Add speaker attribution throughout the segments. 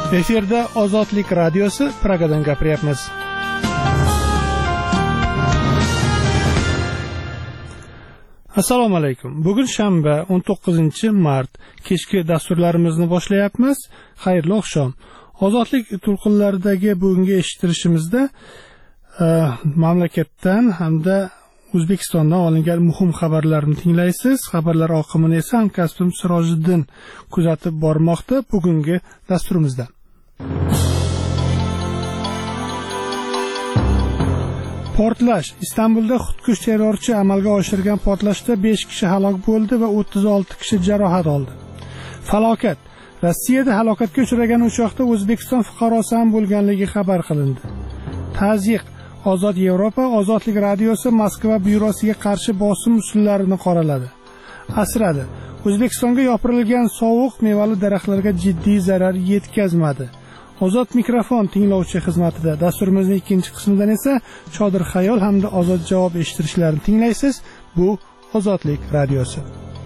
Speaker 1: Efirda Ozodlik radiosi Pragadan gapiryapmiz. Assalomu alaykum. Bugun shanba 19-mart. Kechki dasturlarimizni boshlayapmiz. Xayrli oqshom. Ozodlik to'lqinlaridagi bugungi eshittirishimizda mamlakatdan hamda O'zbekistondan olingan muhim xabarlarni tinglaysiz. Xabarlar oqimini esa hamkasbim Sirojiddin kuzatib bormoqda bugungi dasturimizda. Portlash. Istanbulda xudkush terrorchi amalga oshirgan portlashda 5 kishi halok bo'ldi va 36 kishi jarohat oldi. Falokat. Rossiyada halokatga uchragan uchoqda O'zbekiston fuqarosi ham bo'lganligi xabar qilindi. Tazyiq. Ozod Yevropa Ozodlik radiosi Moskva byurosiga qarshi bosim usullarini qoraladi. Asradi. O'zbekistonga yopirilgan sovuq mevali daraxtlarga jiddiy zarar yetkazmadi. Ozod mikrofon tinglovchi xizmatida. Dasturimizning ikkinchi qismidan esa chodir xayol hamda ozod javob eshittirishlarini tinglaysiz. Bu Ozodlik radiosi.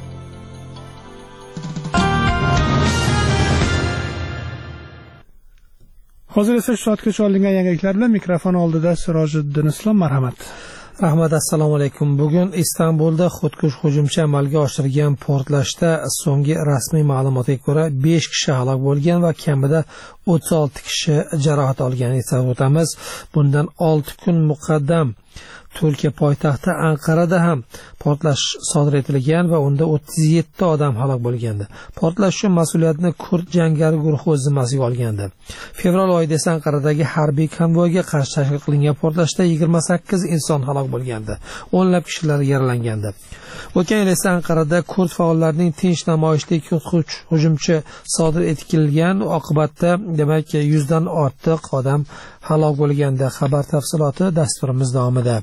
Speaker 1: Hozir esa shu soatgacha olingan yangiliklar bilan mikrofon oldida Sirojiddin Islom, marhamat.
Speaker 2: Rahmat, assalomu alaykum. Bugun Istanbulda xudkush hujumchi amalga oshirgan portlashda so'nggi rasmiy ma'lumotga ko'ra 5 kishi halok bo'lgan va kamida 36 kishi jarohat olganini eslatib o'tamiz. Bundan 6 kun muqaddam Turkiya poytaxti Anqarada ham portlash sodir etilgan va unda 37 odam halok bo'lgandi. Portlash uchun mas'uliyatni kurd jangari guruhi o'z zimmasiga olgandi. Fevral oyida esa Anqaradagi harbiy konvoyga qarshi tashkil qilingan portlashda 28 inson halok bo'lgandi. O'nlab kishilar yaralangandi. O'tgan yil esa Anqarada kurd faollarining tinch namoyishida hujumchi sodir etilgan, oqibatda demak 100 dan ortiq odam halok bo'lgandi. Xabar tafsiloti dasturimiz davomida.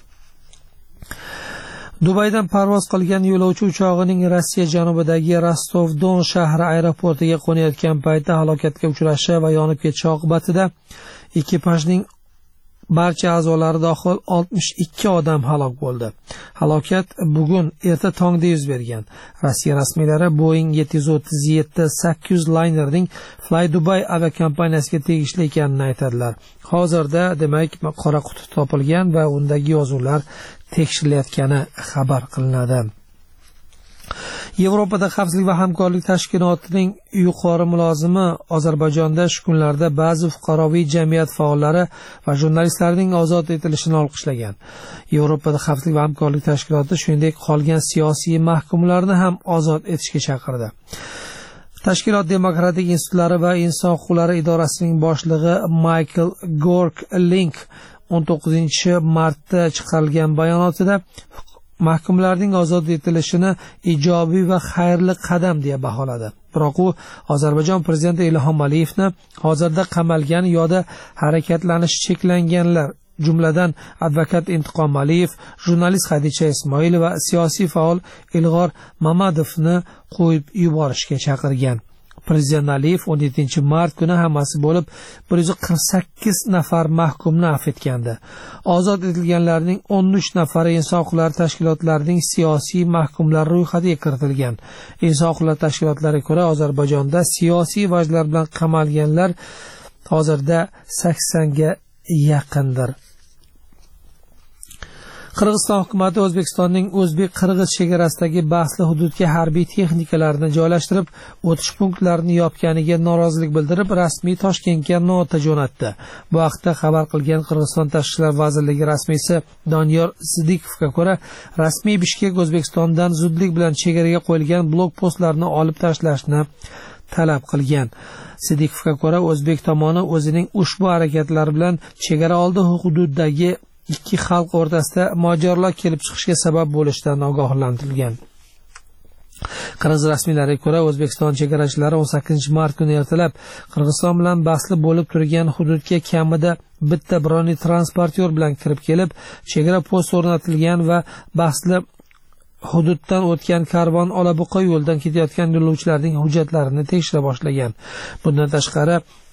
Speaker 2: Dubaydan parvoz qilgan yo'lovchi uchog'ining Rossiya janubidagi Rostov-Don shahri aeroportiga qo'nayotgan paytda halokatga uchrashi va yonib ketishi oqibatida ekipajning barcha a'zolari dohil 62 odam halok bo'ldi. Halokat bugun erta tongda yuz bergan. Rossiya rasmiylari Boeing 737-800 laynerning Fly Dubai aviakompaniyasiga tegishli ekanini aytadilar. Hozirda demak qora quti topilgan va undagi yozuvlar tekshirilayotgani xabar qilinadi. Yevropada xavfsizlik va hamkorlik tashkilotining yuqori mulozimi Ozarbayjonda shu kunlarda ba'zi fuqaroviy jamiyat faollari va jurnalistlarning ozod etilishini olqishlagan. Yevropada xavfsizlik va hamkorlik tashkiloti shuningdek qolgan siyosiy mahkumlarni ham ozod etishga chaqirdi. Tashkilot demokratik institutlari va inson huquqlari idorasining boshlig'i Michael Gork-Link 19-martda chiqarilgan bayonotida mahkumlarning ozod etilishini ijobiy va xayrli qadam deya baholadi. Biroq u Ozarbayjon prezidenti Ilhom Aliyevni hozirda qamalgan yoda harakatlanishi cheklanganlar, jumladan advokat Intiqom Aliyev, jurnalist Xadicha Ismoil va siyosiy faol Ilg'or Mamadovni qo'yib yuborishga chaqirgan. Prezident Aliyev 17-mart kuni hammasi bo'lib 148 nafar mahkumni afv etgandi. Ozod etilganlarning 13 nafari inson huquqlari tashkilotlarining siyosiy mahkumlar ro'yxatiga kiritilgan. Inson huquqlari tashkilotlariga ko'ra Ozarbayjonda siyosiy vajlar bilan qamalganlar hozirda 80 ga yaqindir. Qirg'iziston hukumati O'zbekistonning o'zbek-qirg'iz chegarasidagi bahsli hududga harbiy texnikalarni joylashtirib, o'tish punktlarini yopganiga norozilik bildirib, rasmiy Toshkentga nota jo'natdi. Bu haqda xabar qilgan Qirg'iziston Tashqi ishlar vazirligi rasmiysi Doniyor Sidikovga ko'ra, rasmiy Bishkek O'zbekistondan zudlik bilan chegaraga qo'yilgan blokpostlarni olib tashlashni talab qilgan. Sidikovga ko'ra, o'zbek tomoni o'zining ushbu harakatlari bilan chegara oldi hududdagi ikki xalq o'rtasida mojarolar kelib chiqishga sabab bo'lishidan ogohlantirilgan. Qirg'iz rasmiylariga ko'ra, O'zbekiston chegarachilari 18-mart kuni ertalab Qirg'iziston bilan bahsli bo'lib turgan hududga kamida bitta broni transportyor bilan kirib kelib, chegara posti o'rnatilgan va bahsli hududdan o'tgan karvon Olabuqa yo'ldan ketayotgan yo'lovchilarning hujjatlarini tekshira boshlagan. Bundan tashqari,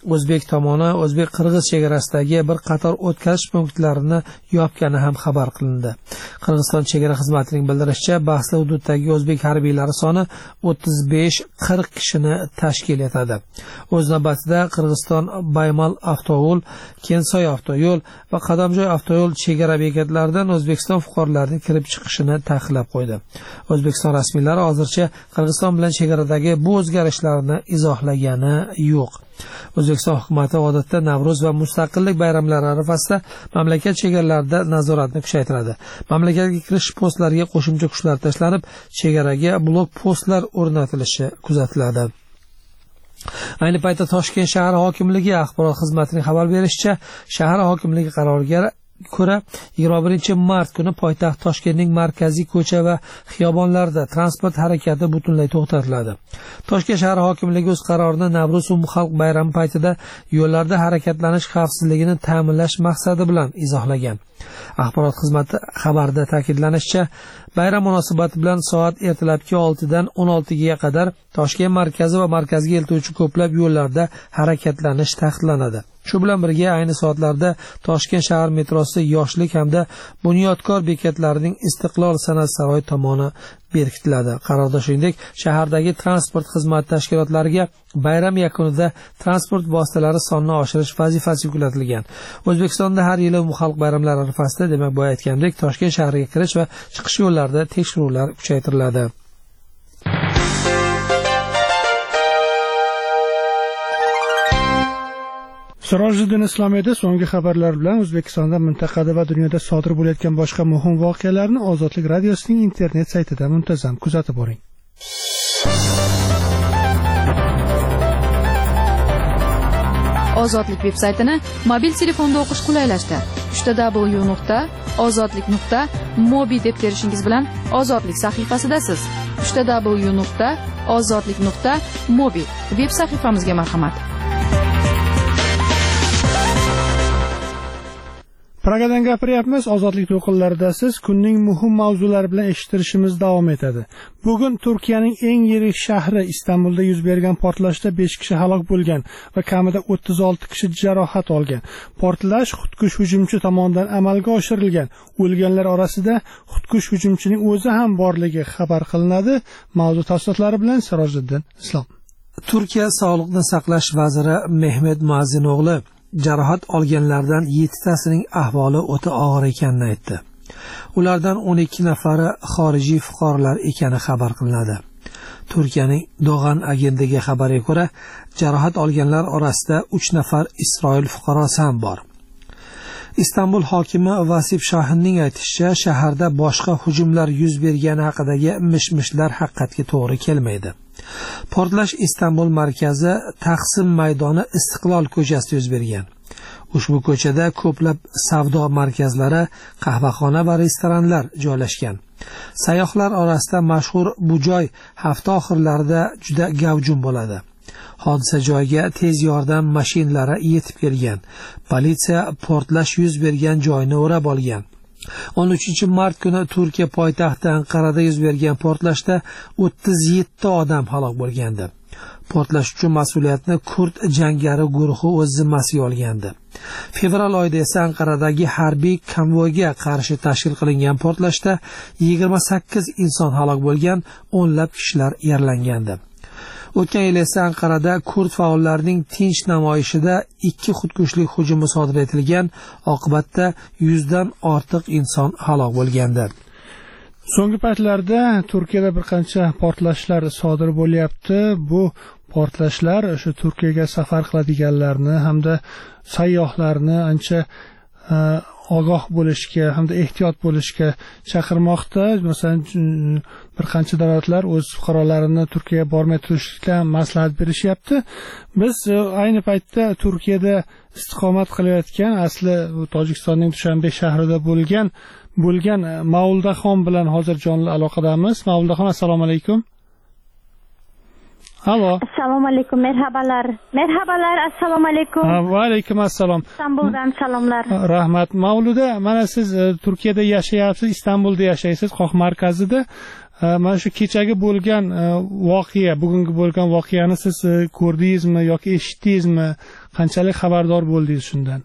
Speaker 2: o'zbek tomoni o'zbek-qirg'iz chegarasidagi bir qator o'tkazish punktlarini yopgani ham xabar qilindi. Qirg'iziston chegara xizmatining bildirishicha, bahsli hududdagi o'zbek harbiylari soni 35-40 kishini tashkil etadi. O'z navbatida Qirg'iziston Baymal avtoyo'l, Kensoy avtoyo'l va Qadamjoy avtoyo'l chegara bekatlaridan O'zbekiston fuqarolarining kirib chiqishini taqiqlab qo'ydi. O'zbekiston rasmiylari hozircha Qirg'iziston bilan chegaradagi bu o'zgarishlarni izohlagani yo'q. O'zbekiston hukumati odatda Navro'z va Mustaqillik bayramlari arafasida mamlakat chegaralarida nazoratni kuchaytiradi. Mamlakatga kirish postlariga qo'shimcha kuchlar tashlanib, chegaraga blok postlar o'rnatilishi kuzatiladi. Ayni paytda Toshkent shahar hokimligi axborot xizmatining xabar berishicha, shahar hokimligi qaroriga ko'ra 21 mart kuni poytaxt Toshkentning markaziy ko'cha va xiyobonlarida transport harakati butunlay to'xtatiladi. Toshkent shahar hokimligi o'z qarorini Navro'z xalq bayrami paytida yo'llarda harakatlanish xavfsizligini ta'minlash maqsadi bilan izohlagan. Axborot xizmati xabarida ta'kidlanishicha, bayram munosabati bilan soat ertalabki 6 dan 16 ga qadar Toshkent markazi va markazga eltuvchi ko'plab yo'llarda harakatlanish taqiqlanadi. Shu bilan birga ayni soatlarda Toshkent shahar metrosi yoshlik hamda bunyodkor bekatlarining Istiqlol san'at saroyi tomoni berkitiladi. Qarorda shuningdek, shahardagi transport xizmati tashkilotlariga bayram yakunida transport vositalari sonini oshirish vazifasi yuklatilgan. O'zbekistonda har yili xalq bayramlari arafasida, demak boya aytgandek, Toshkent shahriga kirish va chiqish yo'llarida tekshiruvlar kuchaytiriladi.
Speaker 1: Sirojiddin Islomiyda so'nggi xabarlar bilan O'zbekistonda, mintaqada va dunyoda sodir bo'layotgan boshqa muhim voqealarni Ozodlik radiosining internet saytida muntazam kuzatib boring.
Speaker 3: Ozodlik veb-saytini mobil telefonda o'qish qulaylashdi. www.ozodlik.mobi deb terishingiz bilan Ozodlik sahifasidasiz. www.ozodlik.mobi veb sahifamizga marhamat.
Speaker 1: Pragadan gapiryapmiz, Ozodlik to'lqinlarida siz kunning muhim mavzulari bilan eshittirishimiz davom etadi. Bugun Turkiyaning eng yirik shahri Istanbulda yuz bergan portlashda 5 kishi halok bo'lgan va kamida 36 kishi jarohat olgan. Portlash xudkush hujumchi tomonidan amalga oshirilgan. O'lganlar orasida xudkush hujumchining o'zi ham borligi xabar qilinadi. Mavzu tafsilotlari bilan Sirojiddin Islom.
Speaker 2: Turkiya Sog'liqni saqlash vaziri Mehmet Muazinoğlu jarohat olganlardan 7 tasining ahvoli o'ta og'ir ekanini aytdi. Ulardan 12 nafari xorijiy fuqarolar ekani xabar qilinadi. Turkiyaning Doğan agentligi xabariga ko'ra, jarohat olganlar orasida 3 nafar Isroil fuqarosi ham bor. Istanbul hokimi Vasip Shohinning aytishicha, shaharda boshqa hujumlar yuz bergani haqidagi mish-mishlar haqiqatga to'g'ri kelmaydi. Portlash Istanbul markazi Taqsim maydoni Istiqlol ko'chasida yuz bergan. Ushbu ko'chada ko'plab savdo markazlari, qahvaxona va restoranlar joylashgan. Sayyohlar orasida mashhur bu joy hafta oxirlarida juda gavjum bo'ladi. Hodisa joyiga tez yordam mashinalari yetib kelgan. Politsiya portlash yuz bergan joyni o'rab olgan. 13 mart kuni Turkiya poytaxti Anqarada yuz bergan portlashda 37 odam halok bo'lgandi. Portlash uchun mas'uliyatni kurd jangari guruhi o'z zimmasiga olgandi. Fevral oyida esa Anqaradagi harbiy konvoyga qarshi tashkil qilingan portlashda 28 inson halok bo'lgan, o'nlab kishilar yaralangandi. O'tgan yil esa Anqarada kurd faollarining tinch namoyishida 2 xudkushlik hujumi sodir etilgan, oqibatda 100 dan ortiq inson halok bo'lgandi.
Speaker 1: So'nggi paytlarda Turkiyada bir qancha portlashlar sodir bo'lyapti. Bu portlashlar o'sha Turkiyaga safar qiladiganlarni hamda sayyohlarni ancha ogoh bo'lishga hamda ehtiyot bo'lishga chaqirmoqda. Masalan, bir qancha davlatlar o'z fuqarolarini Turkiyaga bormay turishga maslahat berishyapti. Biz ayni paytda Turkiyada istiqomat qilayotgan, asli Tojikistonning Dushanbe shahrida bo'lgan Mavludaxon bilan hozir jonli aloqadamiz. Mavludaxon, assalomu alaykum. Alo.
Speaker 4: Assalomu alaykum, merhabalar. Merhabalar, assalomu alaykum.
Speaker 1: Va alaykum assalom.
Speaker 4: Istanbuldan salomlar.
Speaker 1: Rahmat. Mavluda, mana siz Turkiyada yashayapsiz, Istanbulda yashaysiz, Qoq markazida. Mana shu kechagi bo'lgan voqea, bugungi bo'lgan voqeani siz ko'rdingizmi yoki eshitdingizmi? Qanchalik xabardor bo'ldingiz shundan?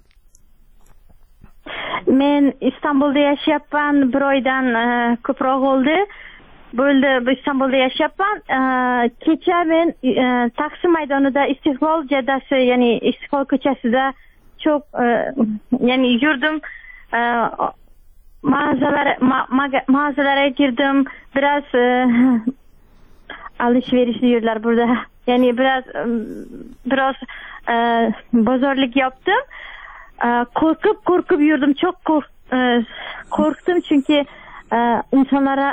Speaker 4: Men Istanbulda yashayapman, bir oydan ko'proq bo'ldi Istanbulda yashayapman. Kecha men Taksim maydonida Istiqlol jaddasi, ya'ni Istiqlol ko'chasida çok ya'ni yurdim. Mağazalara girdim. Biraz alışverişli yerler burada. Yani biraz bozorluk yaptım. Korkup yürüdüm. Çok korktum çünkü insanlara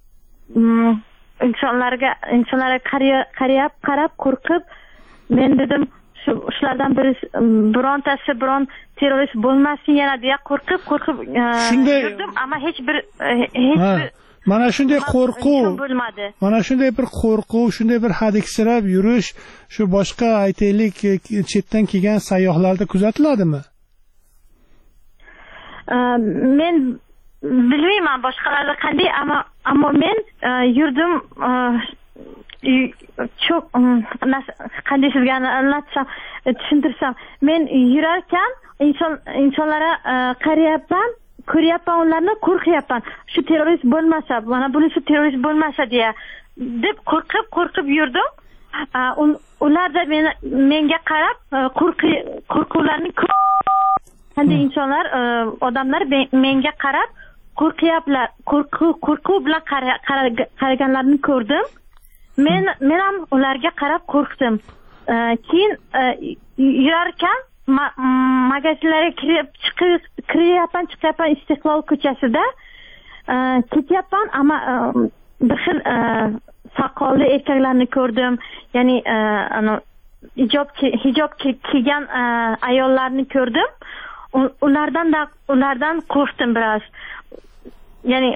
Speaker 4: qarab korkup men dedim shulardan birontasi biron terrorist bo'lmasin yana deya qo'rqib yurdim, ammo hech bir
Speaker 1: mana shunday qo'rquv bo'lmadi. Mana shunday bir qo'rquv, shunday bir hadiksirab yurish shu boshqa aytaylik chetdan kelgan sayyohlarda kuzatiladimi?
Speaker 4: Men bilmayman boshqalarda qanday, ammo men yurdim. Çok qanday sizga anlatsam, tushuntirsam, men yurarkan insonlara qarayapman, ko'ryapman, ularni qo'rqyapman. Shu terrorist bo'lmasa, mana bunisi terrorist bo'lmasa deya deb qo'rqib yurdim. Ular da menga qarab qo'rquvlarni qanday insonlar, odamlar menga qarab qo'rqyaplar, qo'rquv bilan qaraganlarini ko'rdim. Men ham ularga qarab qo'rqdim. Keyin yurarkan magazinlarga chiqyapman Istiqlol ko'chasida ketyapman, ammo bir xil soqolli erkaklarni ko'rdim. Ya'ni hijob kiygan ayollarni ko'rdim. Ulardan qo'rqdim biraz. Yani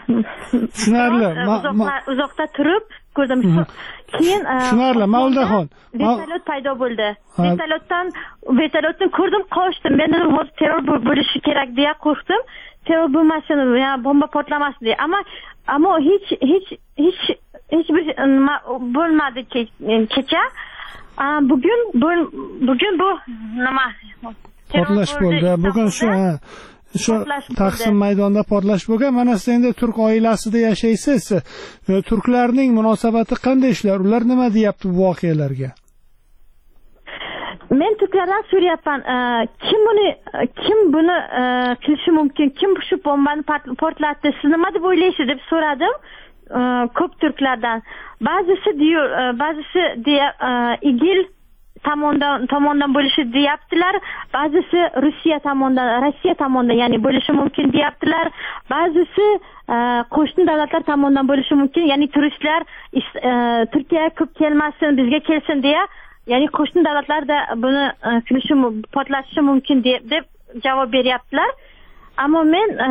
Speaker 4: uzoqda turib ko'rdim. Keyin
Speaker 1: tushunarli, Mavludaxon.
Speaker 4: Vertolyot paydo bo'ldi. Vertolyotni ko'rdim, qochdim. Men dedim, hozir terror bo'lishi kerak deya qo'rqdim. Terror bo'lmasin, ya bomba portlamasin deya. Ammo hech bir bo'lmadi kecha. Bugun bu nima?
Speaker 1: Portlash bo'ldi. Bugun shu Taksim maydonida portlash bo'lgan. Mana siz endi turk oilasida yashaysiz. Turklarning munosabati qanday ishlar? Ular nima deyapti bu voqealarga?
Speaker 4: Men turklardan so'rayapman, kim buni qilishi mumkin? Kim shu bombani portlatdi? Siz nima deb o'ylaysiz deb so'radim. Ko'p turklardan. Ba'zisi IGIL tomondan bo'lishi deyaptilar. Ba'zisi Rossiya tomonidan ya'ni bo'lishi mumkin deyaptilar. Ba'zisi qo'shni davlatlar tomonidan bo'lishi mumkin, ya'ni turistlar Turkiyaga ko'p kelmasin, bizga kelsin deya, ya'ni qo'shni davlatlar da buni portlatishi mumkin deb javob beryaptilar. Ammo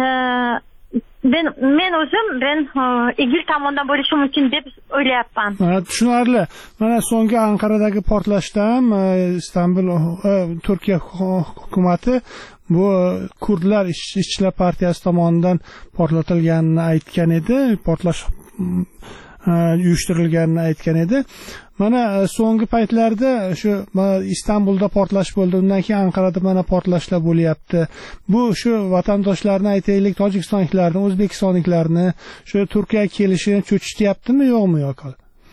Speaker 4: men o'zim IGIL tomonidan bo'lishi mumkin deb o'ylayapman.
Speaker 1: Tushunarli. Mana so'nggi Anqaradagi portlashdan Istanbul Turkiya hukumati bu kurdlar ishchilar partiyasi tomonidan portlatilganini aytgan edi, portlash uyushtirilganini aytgan edi. Mana so'nggi paytlarda shu Istanbulda portlash bo'ldi, undan keyin Anqarada mana portlashlar bo'lyapti. Bu shu vatandoshlarni aytaylik, tojikistonliklarni, o'zbekistonliklarni shu Turkiyaga kelishini cho'chityaptimi, yo'qmi yo'q?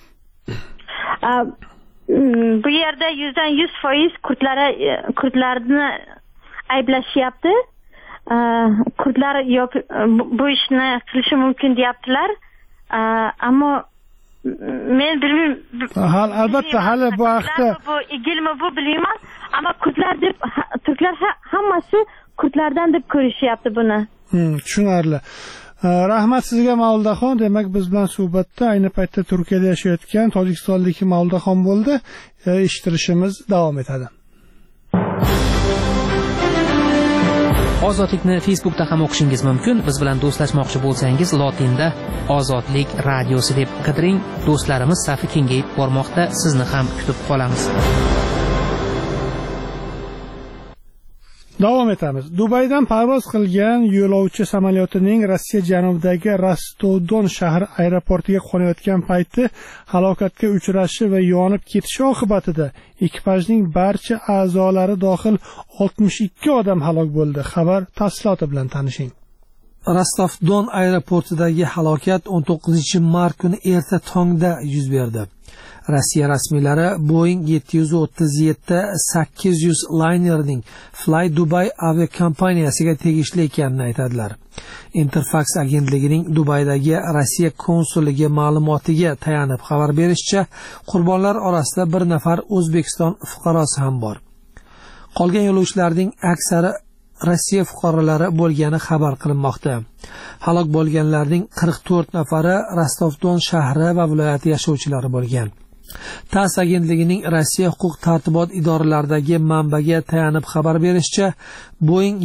Speaker 4: Bu yerda 100% kurdlarni ayblashyapti. Kurdlar bu ishni qilishi mumkin deyaptilar. Ammo men bilmayman.
Speaker 1: Albatta hali bu haqda
Speaker 4: bu IGILmi bu bilmayman, ammo turklar hammasi kurdlardan deb ko'rishyapti buni.
Speaker 1: Tushunarli. Rahmat sizga Mavludaxon. Demak, biz bilan suhbatda ayni paytda Turkiyada yashayotgan tojikistonlik Mavludaxon bo'ldi. Eshittirishimiz davom etadi.
Speaker 5: Ozodlikni Facebookda ham o'qishingiz mumkin. Biz bilan do'stlashmoqchi bo'lsangiz, lotinda Ozodlik radiosi deb qidiring. Do'stlarimiz safi kengayib bormoqda. Sizni ham kutib qolamiz.
Speaker 1: Davom etamiz. Dubaydan parvoz qilgan yo'lovchi samolyotining Rossiya janubidagi Rostov-Don shahri aeroportiga qo'nayotgan payti halokatga uchrashi va yonib ketishi oqibatida ekipajning barcha a'zolari dohil 62 odam halok bo'ldi. Xabar tafsiloti bilan tanishing.
Speaker 2: Rostov-Don aeroportidagi halokat 19-mart kuni erta tongda yuz berdi. Rossiya rasmiylari Boeing 737-800 laynerining Fly Dubai aviakompaniyasiga tegishli ekanini aytadilar. Interfax agentligining Dubaydagi Rossiya konsulligi ma'lumotiga tayanib xabar berishicha, qurbonlar orasida bir nafar O'zbekiston fuqarosi ham bor. Qolgan yo'lovchilarning aksari Rossiya fuqarolari bo'lgani xabar qilinmoqda. Halok bo'lganlarning 44 nafari Rostov-Don shahri va viloyati yashovchilari bo'lgan. TASS agentligining Rossiya huquq-tartibot idoralaridagi manbaga tayanib xabar berishicha, Boeing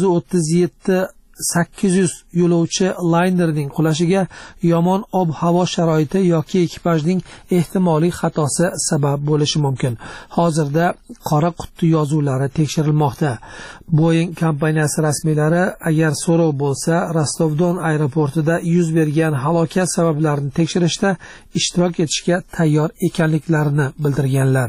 Speaker 2: 737-800 yo'lovchi laynerining qulashiga yomon ob-havo sharoiti yoki ekipajning ehtimoliy xatosi sabab bo'lishi mumkin. Hozirda qora quti yozuvlari tekshirilmoqda. Boeing kompaniyasi rasmiylari agar so'rov bo'lsa, Rostov-Don aeroportida yuz bergan halokat sabablarini tekshirishda ishtirok etishga tayyor ekanliklarini bildirganlar.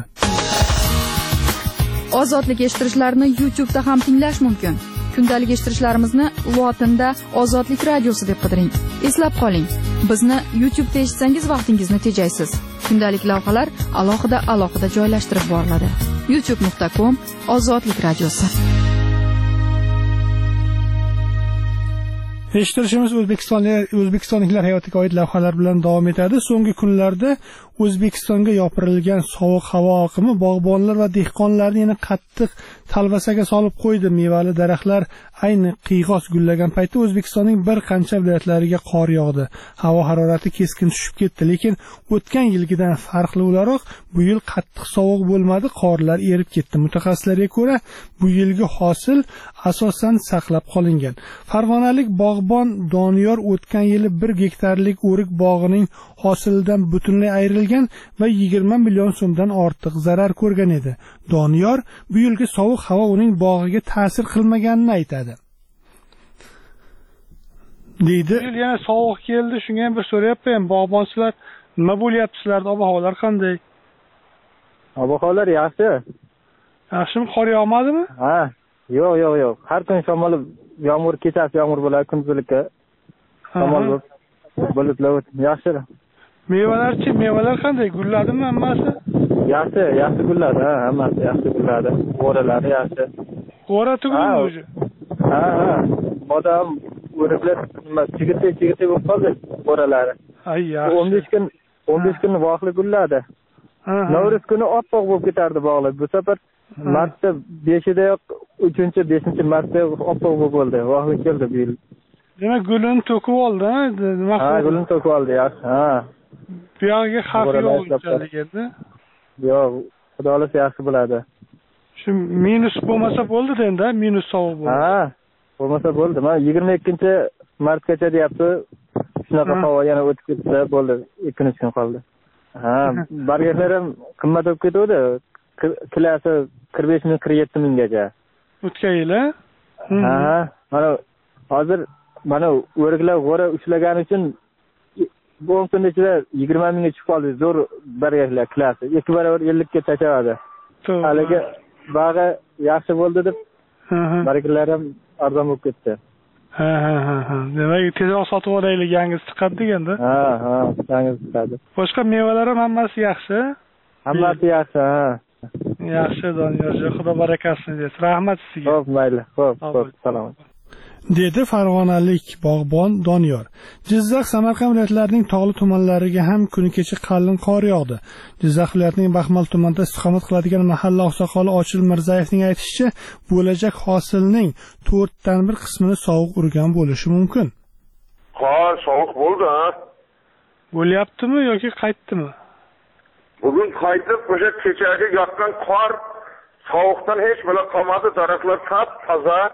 Speaker 3: Ozodlik eshittirishlarini YouTube'da ham tinglash mumkin. Kundalik eshittirishlarimizni lotinda Ozodlik radiosi deb qidiring. Eslab qoling, bizni YouTube'da eshitsangiz vaqtingizni tejaysiz. Kundalik lavhalar alohida joylashtirib boriladi. youtube.com Ozodlik radiosi.
Speaker 1: Eshittirishimiz O'zbekistonliklar hayotiga oid lavhalar bilan davom etadi. So'nggi kunlarda O'zbekistonga yopirilgan sovuq havo oqimi bog'bonlar va dehqonlarni yana qattiq talvasaga solib qo'ydi. Mevali daraxtlar ayni qiyg'os gullagan paytda O'zbekistonning bir qancha viloyatlariga qor yog'di. Havo harorati keskin tushib ketdi, lekin o'tgan yilgidan farqli o'laroq bu yil qattiq sovuq bo'lmadi, qorlar erib ketdi. Mutaxassislarga ko'ra, bu yilgi hosil asosan saqlab qolingan. Farg'onalik bog'bon Doniyor o'tgan yili 1 gektarlik o'rik bog'ining hosilidan butunlay ayrilgan va 20 million so'mdan ortiq zarar ko'rgan edi. Doniyor bu yilgi sovuq havo uning bog'iga ta'sir qilmaganini aytadi. Deydi. Yana sovuq keldi, shunga ham bir so'rayapman. Bog'bonsizlar nima bo'lyapsizlar? Ob-havolar qanday?
Speaker 6: Ob-havolar yaxshi.
Speaker 1: Yaxshimi? Qor yog'madimi?
Speaker 6: Ha, yo'q. Har kun shamol, yomg'ir, kechasi yomg'ir bo'ladi, kunduzlikka shamol bulutlar yaxshi. Mevalar qanday? Gulladimi hammasi? Yaxshi gulladi, hammasi yaxshi gulladi. G'o'ralari yaxshi. G'o'ra tugildi o'zi. Ha. Odam o'riblar chigiti bo'lib qoldi g'o'ralari. Ay, yaxshi. 15 kun vaqtli gulladi. Navro'z kuni oppoq bo'lib ketardi bog'lar. Bu safar martda 5-dayoq 3-5 martda oppoq bo'ldi. Vaqtli keldi bu yil. Demak, gulini to'kib oldi, nima? Ha, gulini to'kib oldi, yaxshi. Ha. Bu yerga xavf yo'q. Yo'q, xudo xolasa yaxshi bo'ladi. Shu minus bo'lmasa bo'ldi endi, minus sovuq bo'ldi. Ha, bo'lmasa bo'ldi. Men 22-martgacha deyapti. Shunaqa havo yana o'tib ketsa bo'ldi, 2-3 kun qoldi. Ha, bargaklar ham qimmat bo'lib ketdi. Kilasi 45 ming, 47 minggacha. O'tgan yil, ha? Mana hozir o'riklar g'o'ra ushlagani uchun bu kun ichida 20 mingga chiqib qoldi. Zo'r bargaklar kilasi 2 barobar 50 ga tashladi. Haliga bag'i yaxshi bo'ldi deb bargaklar ham arzon bo'lib ketdi. Ha. Demak, tezroq sotib olaylik, yangisi chiqadi deganda. Ha, yangisi chiqadi. Boshqa mevalar ham hammasi yaxshi? Hammasi yaxshi, ha. Yaxshi, Doniyor, xudo barakasini bersin. Rahmat sizga. Xo'p, mayli. Xo'p, salomat. Dedi farg'onalik bog'bon Doniyor. Jizzax, Samarqand viloyatlarining tog'li tumanlariga ham kuni kecha qalin qor yog'di. Jizzax viloyatining Baxmal tumanida istiqomat qiladigan mahalla oqsoqoli Ochil Mirzayevning aytishicha, bo'lajak hosilning 4dan 1 qismini sovuq urgan bo'lishi mumkin.
Speaker 7: Qor sovuq bo'ldi, ha?
Speaker 1: Bo'lyaptimi yoki qaytdimi?
Speaker 7: Bugun qaytib, o'sha kechagi yoqqan qor sovuqdan hech bo'la qolmadi, daraxtlar toza.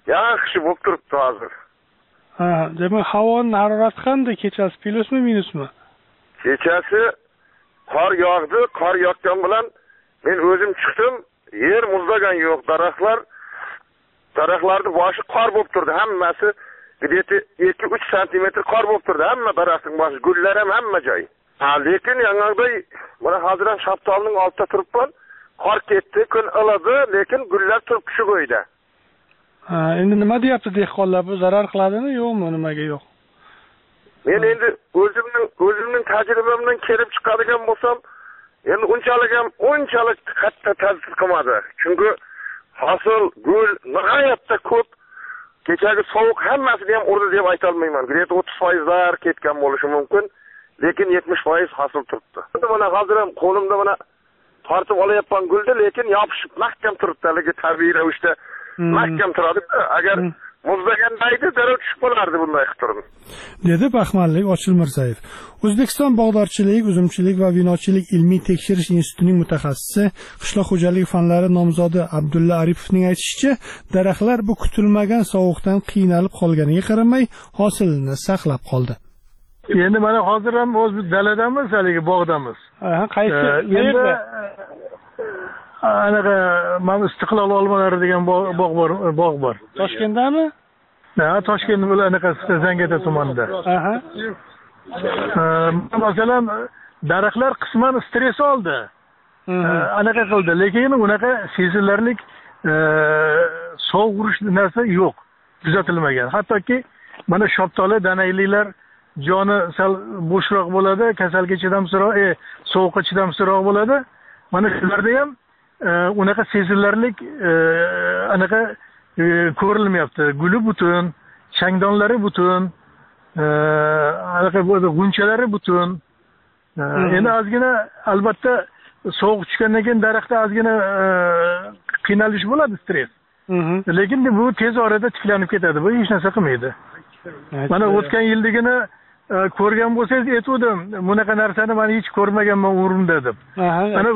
Speaker 7: yaxshi bo'lib turibdi hozir.
Speaker 1: Ha, demak havoning harorati qanday? Kechasi plyusmi, minusmi?
Speaker 7: Kechasi qor yog'di, qor yoqqan bilan men o'zim chiqdim, yer muzlagan yo'q, daraxtlarning boshi qor bo'lib turdi, hammasi где-то 2-3 santimetr qor bo'lib turdi, hamma daraxtning boshi, gullar ham hamma joy. Lekin yangiday mana hozir ham shaftolining oldida turibman, qor ketdi, kun iladi, lekin gullar turib shu bo'yda.
Speaker 1: Ha, endi nima deyapti dehqonlar, bu zarar qiladimi, yo'qmi, nimaga yo'q?
Speaker 7: Men endi o'zimning tajribamdan kelib chiqadigan bo'lsam, endi unchalik katta ta'sir qilmadi. Chunki hosil, gul nihoyatda ko'p. Kechagi sovuq hammasini ham urdi deb ayta olmayman. Где-то 30% ketgan bo'lishi mumkin, lekin 70% hosil turibdi. Endi mana hozir ham qo'limda mana tortib olayapman gulni, lekin yopishib mahkam turibdi. Haligi tabiiy ravishda mahkam turadi. Agar muzlaganda edi, darrov tushib qolardi bunday qilib.
Speaker 1: Dedi Baxmallik Ochilmirzayev. O'zbekiston bog'dorchilik, uzumchilik va vinochilik ilmiy tekshirish institutining mutaxassisi, qishloq xo'jaligi fanlari nomzodi Abdulla Aripovning aytishicha, daraxtlar bu kutilmagan sovuqdan qiynalib qolganiga qaramay, hosilni saqlab qoldi.
Speaker 8: Endi mana hozir ham o'z daladamiz, haligi bog'damiz.
Speaker 1: Qaysi
Speaker 8: yerda? Anaqa mana Istiqlol olmalari degan bog' bor.
Speaker 1: Toshkentdami?
Speaker 8: Ha, Toshkent bilan anaqasida Zangata tumanida. Masalan, daraxtlar qisman stress oldi. Anaqa qildi, lekin unaqa sezilarli sovuq urish narsa yo'q, kuzatilmagan. Hattoki mana shaftoli danayliklar joni sal bo'shroq bo'ladi, kasalga chidamsizroq, sovuqqa chidamsizroq bo'ladi. Mana shularda ham unaqa sezilarli anaqa ko'rilmayapti. Guli butun, changdonlari butun, anaqa g'unchalari butun. Endi ozgina albatta sovuq tushgandan keyin daraxtda ozgina qiynalish bo'ladi, stress. Lekin bu tez orada tiklanib ketadi. Bu hech narsa qilmaydi. Mana o'tgan yildigini ko'rgan bo'lsangiz aytdim, bunaqa narsani men hech ko'rmaganman umrimda deb. Mana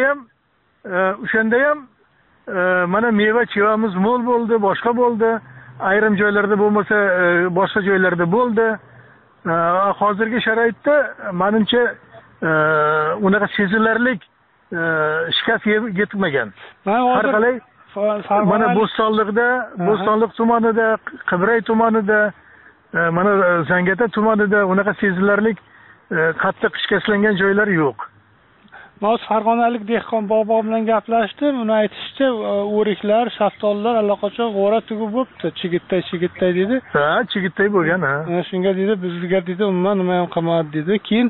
Speaker 8: o'shanda ham mana meva chevamiz mo'l bo'ldi, boshqa bo'ldi. Ayrim joylarda bo'lmasa, boshqa joylarda bo'ldi. Hozirgi sharoitda menimcha unaqa sezilarli shikast yetmagan. Har qalay mana Bo'stonliq tumanida, Qibray tumanida, mana Zangata tumanida unaqa sezilarli qattiq shikastlangan joylar yo'q.
Speaker 1: Men farg'onalik dehqon bobo bilan gaplashdim. Uni aytishicha, o'riklar, shaftollar allaqachon g'ora tugib bo'libdi. Chigitday dedi.
Speaker 8: Ha, chigitday bo'lgan, ha.
Speaker 1: Shunga dedi, bizga dedi, umuman nima ham qilmadi dedi. Keyin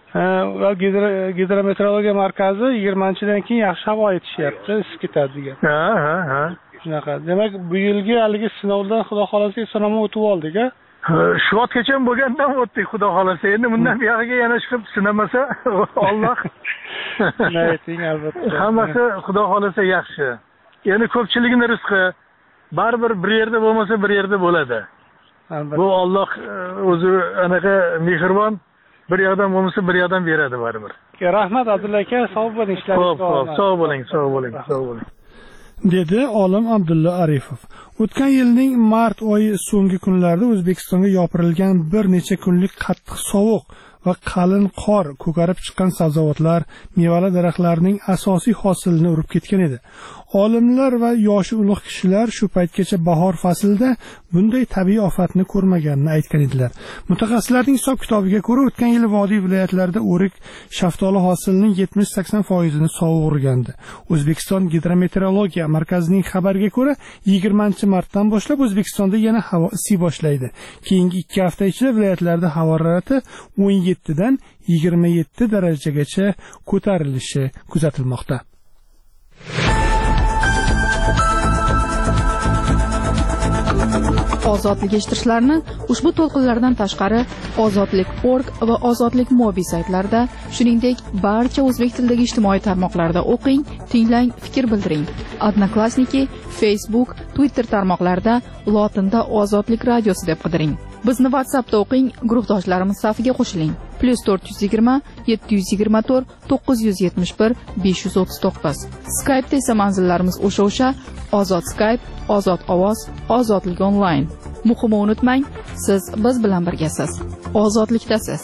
Speaker 1: gidrometeorologiya markazi 20-dan keyin yaxshi havo aytishyapti, isib ketadi degan.
Speaker 8: Ha.
Speaker 1: Shunaqa. Demak, bu yilgi haligi sinovdan xudo xolasa sinoma o'tib oldik-a?
Speaker 8: Shu vaqtgacha bo'lgandan o'tdik, xudo xolasa. Endi bundan buyog'iga yana chiqib sinamasa, Alloh.
Speaker 1: Ayting, albatta.
Speaker 8: Hammasi xudo xolasa yaxshi. Endi ko'pchilikning rizqi baribir bir yerda bo'lmasa, bir yerda bo'ladi.
Speaker 1: Albatta.
Speaker 8: Bu Alloh o'zi anaqa mehribon, bir yoqdan bo'lmasa, bir yoqdan beradi baribir.
Speaker 1: Rahmat Abdulla aka, sog' bo'ling, ishlaringiz
Speaker 8: Xo'p, sog' bo'ling.
Speaker 1: Dedi olim Abdulla Arifov. O'tgan yilning mart oyi so'nggi kunlarda O'zbekistonga yopirilgan bir necha kunlik qattiq sovuq va qalin qor ko'karib chiqqan sabzavotlar, mevali daraxtlarning asosiy hosilini urib ketgan edi. Olimlar va yoshi ulug' kishilar shu paytgacha bahor faslida bunday tabiiy ofatni ko'rmaganini aytgan edilar. Mutaxassislarning hisob-kitobiga ko'ra, o'tgan yil vodiy viloyatlarida o'rik, shaftoli hosilining 70-80% sovuq urgandi. O'zbekiston gidrometeorologiya markazining xabariga ko'ra, 20-martdan boshlab O'zbekistonda yana havo isiy boshlaydi. Keyingi 2 hafta ichida viloyatlarda harorati 17 dan 27 darajagacha ko'tarilishi kuzatilmoqda.
Speaker 3: Ozodlik eshittirishlarni ushbu to'lqinlardan tashqari ozodlik.org va ozodlik mobil saytlarida, shuningdek barcha o'zbek tilidagi ijtimoiy tarmoqlarda o'qing, tinglang, fikr bildiring. Odnoklassniki, Facebook, Twitter tarmoqlarida lotinda Ozodlik radiosi deb qidiring. Bizni WhatsAppda o'qing, guruhdoshlarimiz safiga qo'shiling. +420 724 971 539. Skype'da esa manzillarimiz o'sha Ozod Skype, Ozod ovoz, Ozodlik onlayn. Muhimi unutmang, siz biz bilan birgasiz. Ozodlikdasiz.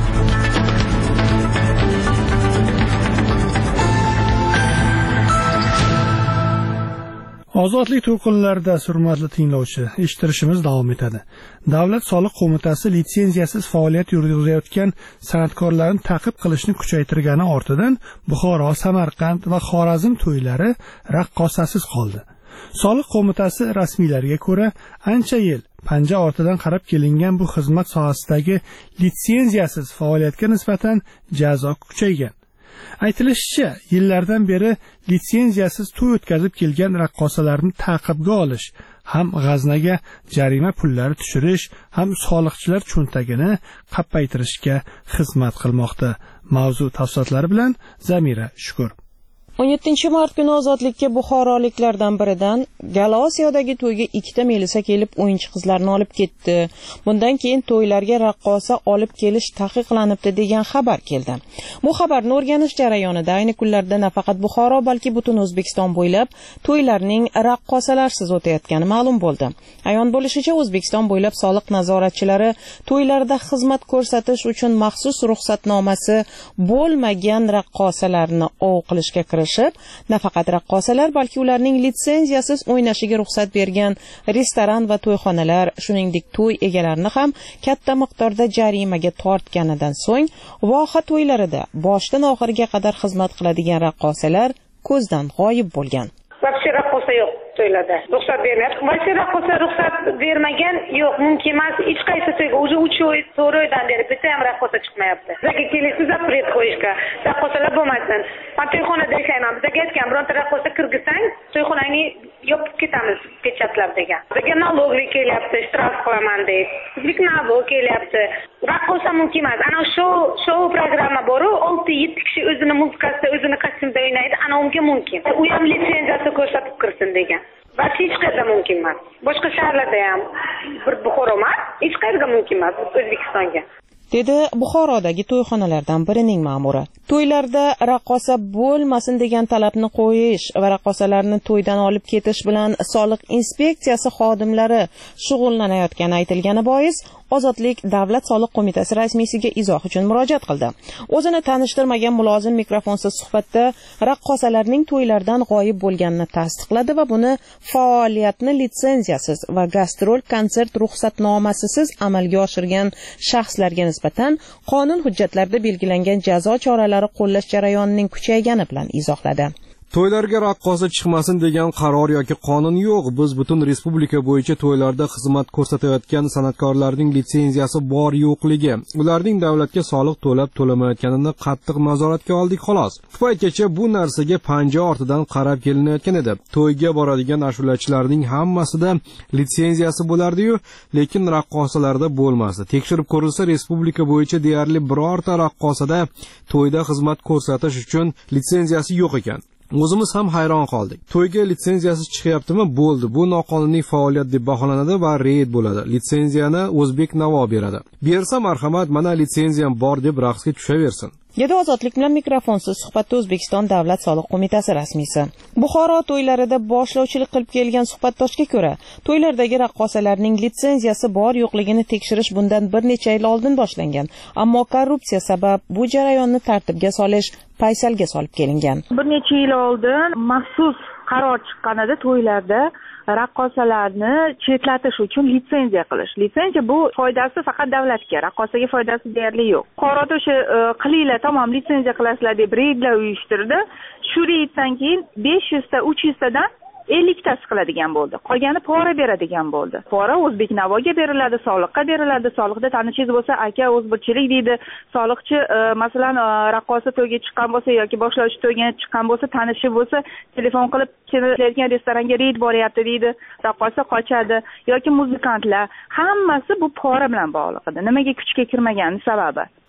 Speaker 1: Ozodlik to'lqinlarida hurmatli tinglovchi, eshittirishimiz davom etadi. Davlat soliq qo'mitasi litsenziyasiz faoliyat yuritayotgan san'atkorlarni ta'qib qilishni kuchaytirgani ortidan Buxoro, Samarqand va Xorazm to'ylari raqqosasiz qoldi. Soliq qo'mitasi rasmiylariga ko'ra, ancha yil panja ortidan qarab kelingan bu xizmat sohasidagi litsenziyasiz faoliyatga nisbatan jazo kuchaygan. Aytilishicha, yillardan beri litsenziyasiz to'y o'tkazib kelgan raqqosalarni ta'qibga olish, ham g'aznaga jarima pullari tushirish, ham soliqchilar cho'ntagini qappaytirishga xizmat qilmoqda. Mavzu tafsilotlari bilan Zamira Shukur.
Speaker 9: 17-mart kuni ozodlikka buxoroliklardan biridan Gala Osiyodagi to'yga 2 melisa kelib o'yinchi qizlarni olib ketdi. Bundan keyin to'ylarga raqqosa olib kelish taqiqlanibdi degan xabar keldi. Bu xabarni o'rganish jarayonida ayni kunlarda nafaqat Buxoro, balki butun O'zbekiston bo'ylab to'ylarning raqqosalarsiz o'tayotgani ma'lum bo'ldi. Ayon bo'lishicha, O'zbekiston bo'ylab soliq nazoratchilari to'ylarda xizmat ko'rsatish uchun maxsus ruxsatnomasi bo'lmagan raqqosalarni ov qilishga nafaqat raqqosalar, balki ularning litsenziyasiz o'ynashiga ruxsat bergan restoran va to'yxonalar, shuningdek to'y egalarini ham katta miqdorda jarimaga tortganidan so'ng voha to'ylarida boshdan oxiriga qadar xizmat qiladigan raqqosalar ko'zdan g'oyib bo'lgan.
Speaker 10: Вообще raqqosa yo'q to'ylarda. Ruxsat bermayapti. Вообще raqqosa ruxsat bermagan yo'q, mumkin emas. Hech qaysi to'yga уже 3 oy, 4 oydan beri bitta ham raqqosa chiqmayapti. Bizga kelishdi zapret qo'yishga. Raqqosalar bo'lmasin. Men to'yxonada ishlayman. Bizga aytgan, bironta raqqosa kirgizsang, to'yxonangni yopib ketamiz, pechatlab degan. Bizga налоговый kelyapti, shtraf qilaman deydi. Bizga налог kelyapti. Raqqosa mumkin emas. Ana shou programma bor-ku, 6-7 kishi o'zini muzikasida, o'zini kostyumda o'ynaydi. Ana unga mumkin. U ham litsenziyasi ko'rsatib kirsin degan. Balki hech qayerda mumkin emas. Boshqa shaharlarda ham bir Buxoro emas, hech qayerda mumkin emas O'zbekistonga.
Speaker 9: dedi Buxorodagi to'yxonalardan birining ma'muri. To'ylarda raqqosa bo'lmasin degan talabni qo'yish va raqqosalarni to'ydan olib ketish bilan soliq inspeksiyasi xodimlari shug'ullanayotgani aytilgani bois Ozodlik Davlat soliq qo'mitasi rasmiysiga izoh uchun murojaat qildi. O'zini tanishtirmagan mulozim mikrofonsiz suhbatda raqqosalarning to'ylardan g'oyib bo'lganini tasdiqladi va buni faoliyatni litsenziyasiz va gastrol konsert ruxsatnomasisiz amalga oshirgan shaxslarga nisbatan qonun hujjatlarida belgilangan jazo choralari qo'llash jarayonining kuchaygani bilan izohladi.
Speaker 11: To'ylarga raqqosa chiqmasin degan qaror yoki qonun yo'q. Biz butun respublika bo'yicha to'ylarda xizmat ko'rsatayotgan san'atkorlarning litsenziyasi bor yo'qligi, ularning davlatga soliq to'lab to'lamayotganini qattiq nazoratga oldik xolos. Bu paytgacha bu narsaga panja ortidan qarab kelinayotgan edi. To'yga boradigan ashulachilarning hammasida litsenziyasi bo'lardi-yu, lekin raqqosalarda bo'lmasdi. Tekshirib ko'rilsa, respublika bo'yicha deyarli birorta raqqosada to'yda xizmat ko'rsatish uchun litsenziyasi yo'q ekan. O'zimiz ham hayron qoldik. To'yga litsenziyasiz chiqyaptimi? Bo'ldi. Bu noqonuniy faoliyat deb baholanadi va reyd bo'ladi. Litsenziyani O'zbek Navo beradi. Bersa marhamat, mana litsenziyam bor deb raqsga tushaversin.
Speaker 9: Dedi Ozodlik bilan mikrofonsiz suhbatda O'zbekiston Davlat soliq qo'mitasi rasmiysi. Buxoro to'ylarida boshlovchilik qilib kelgan suhbatdoshga ko'ra, to'ylardagi raqqosalarning litsenziyasi bor yo'qligini tekshirish bundan bir necha yil oldin boshlangan, ammo korrupsiya sabab bu jarayonni tartibga solish paysalga solib kelingan.
Speaker 10: Bir necha yil oldin maxsus qaror chiqqan edi to'ylarda raqqosalarni chetlatish uchun litsenziya qilish. Litsenziya bu foydasi faqat davlatga, raqqosaga foydasi deyarli yo'q. Fuqaroda o'sha qilinglar, tamom litsenziya qilasizlar deb reydlar uyushtirdi. Shu reyddan keyin 500 ta, 300 tadan 50 tasi qiladigan bo'ldi. Qolgani pora beradigan bo'ldi. Pora O'zbek Navoga beriladi, soliqqa beriladi. Soliqda tanishingiz bo'lsa, aka o'zbirchilik deydi. Soliqchi masalan raqqosa to'yga chiqqan bo'lsa yoki boshlovchi to'yga chiqqan bo'lsa, tanishi bo'lsa, telefon qilib kelayotgan restoranga reyd boryapti deydi. Raqqosa qochadi yoki muzikantlar, hammasi bu pora bilan bog'liq edi. Nimaga kuchga kirmagani sababi.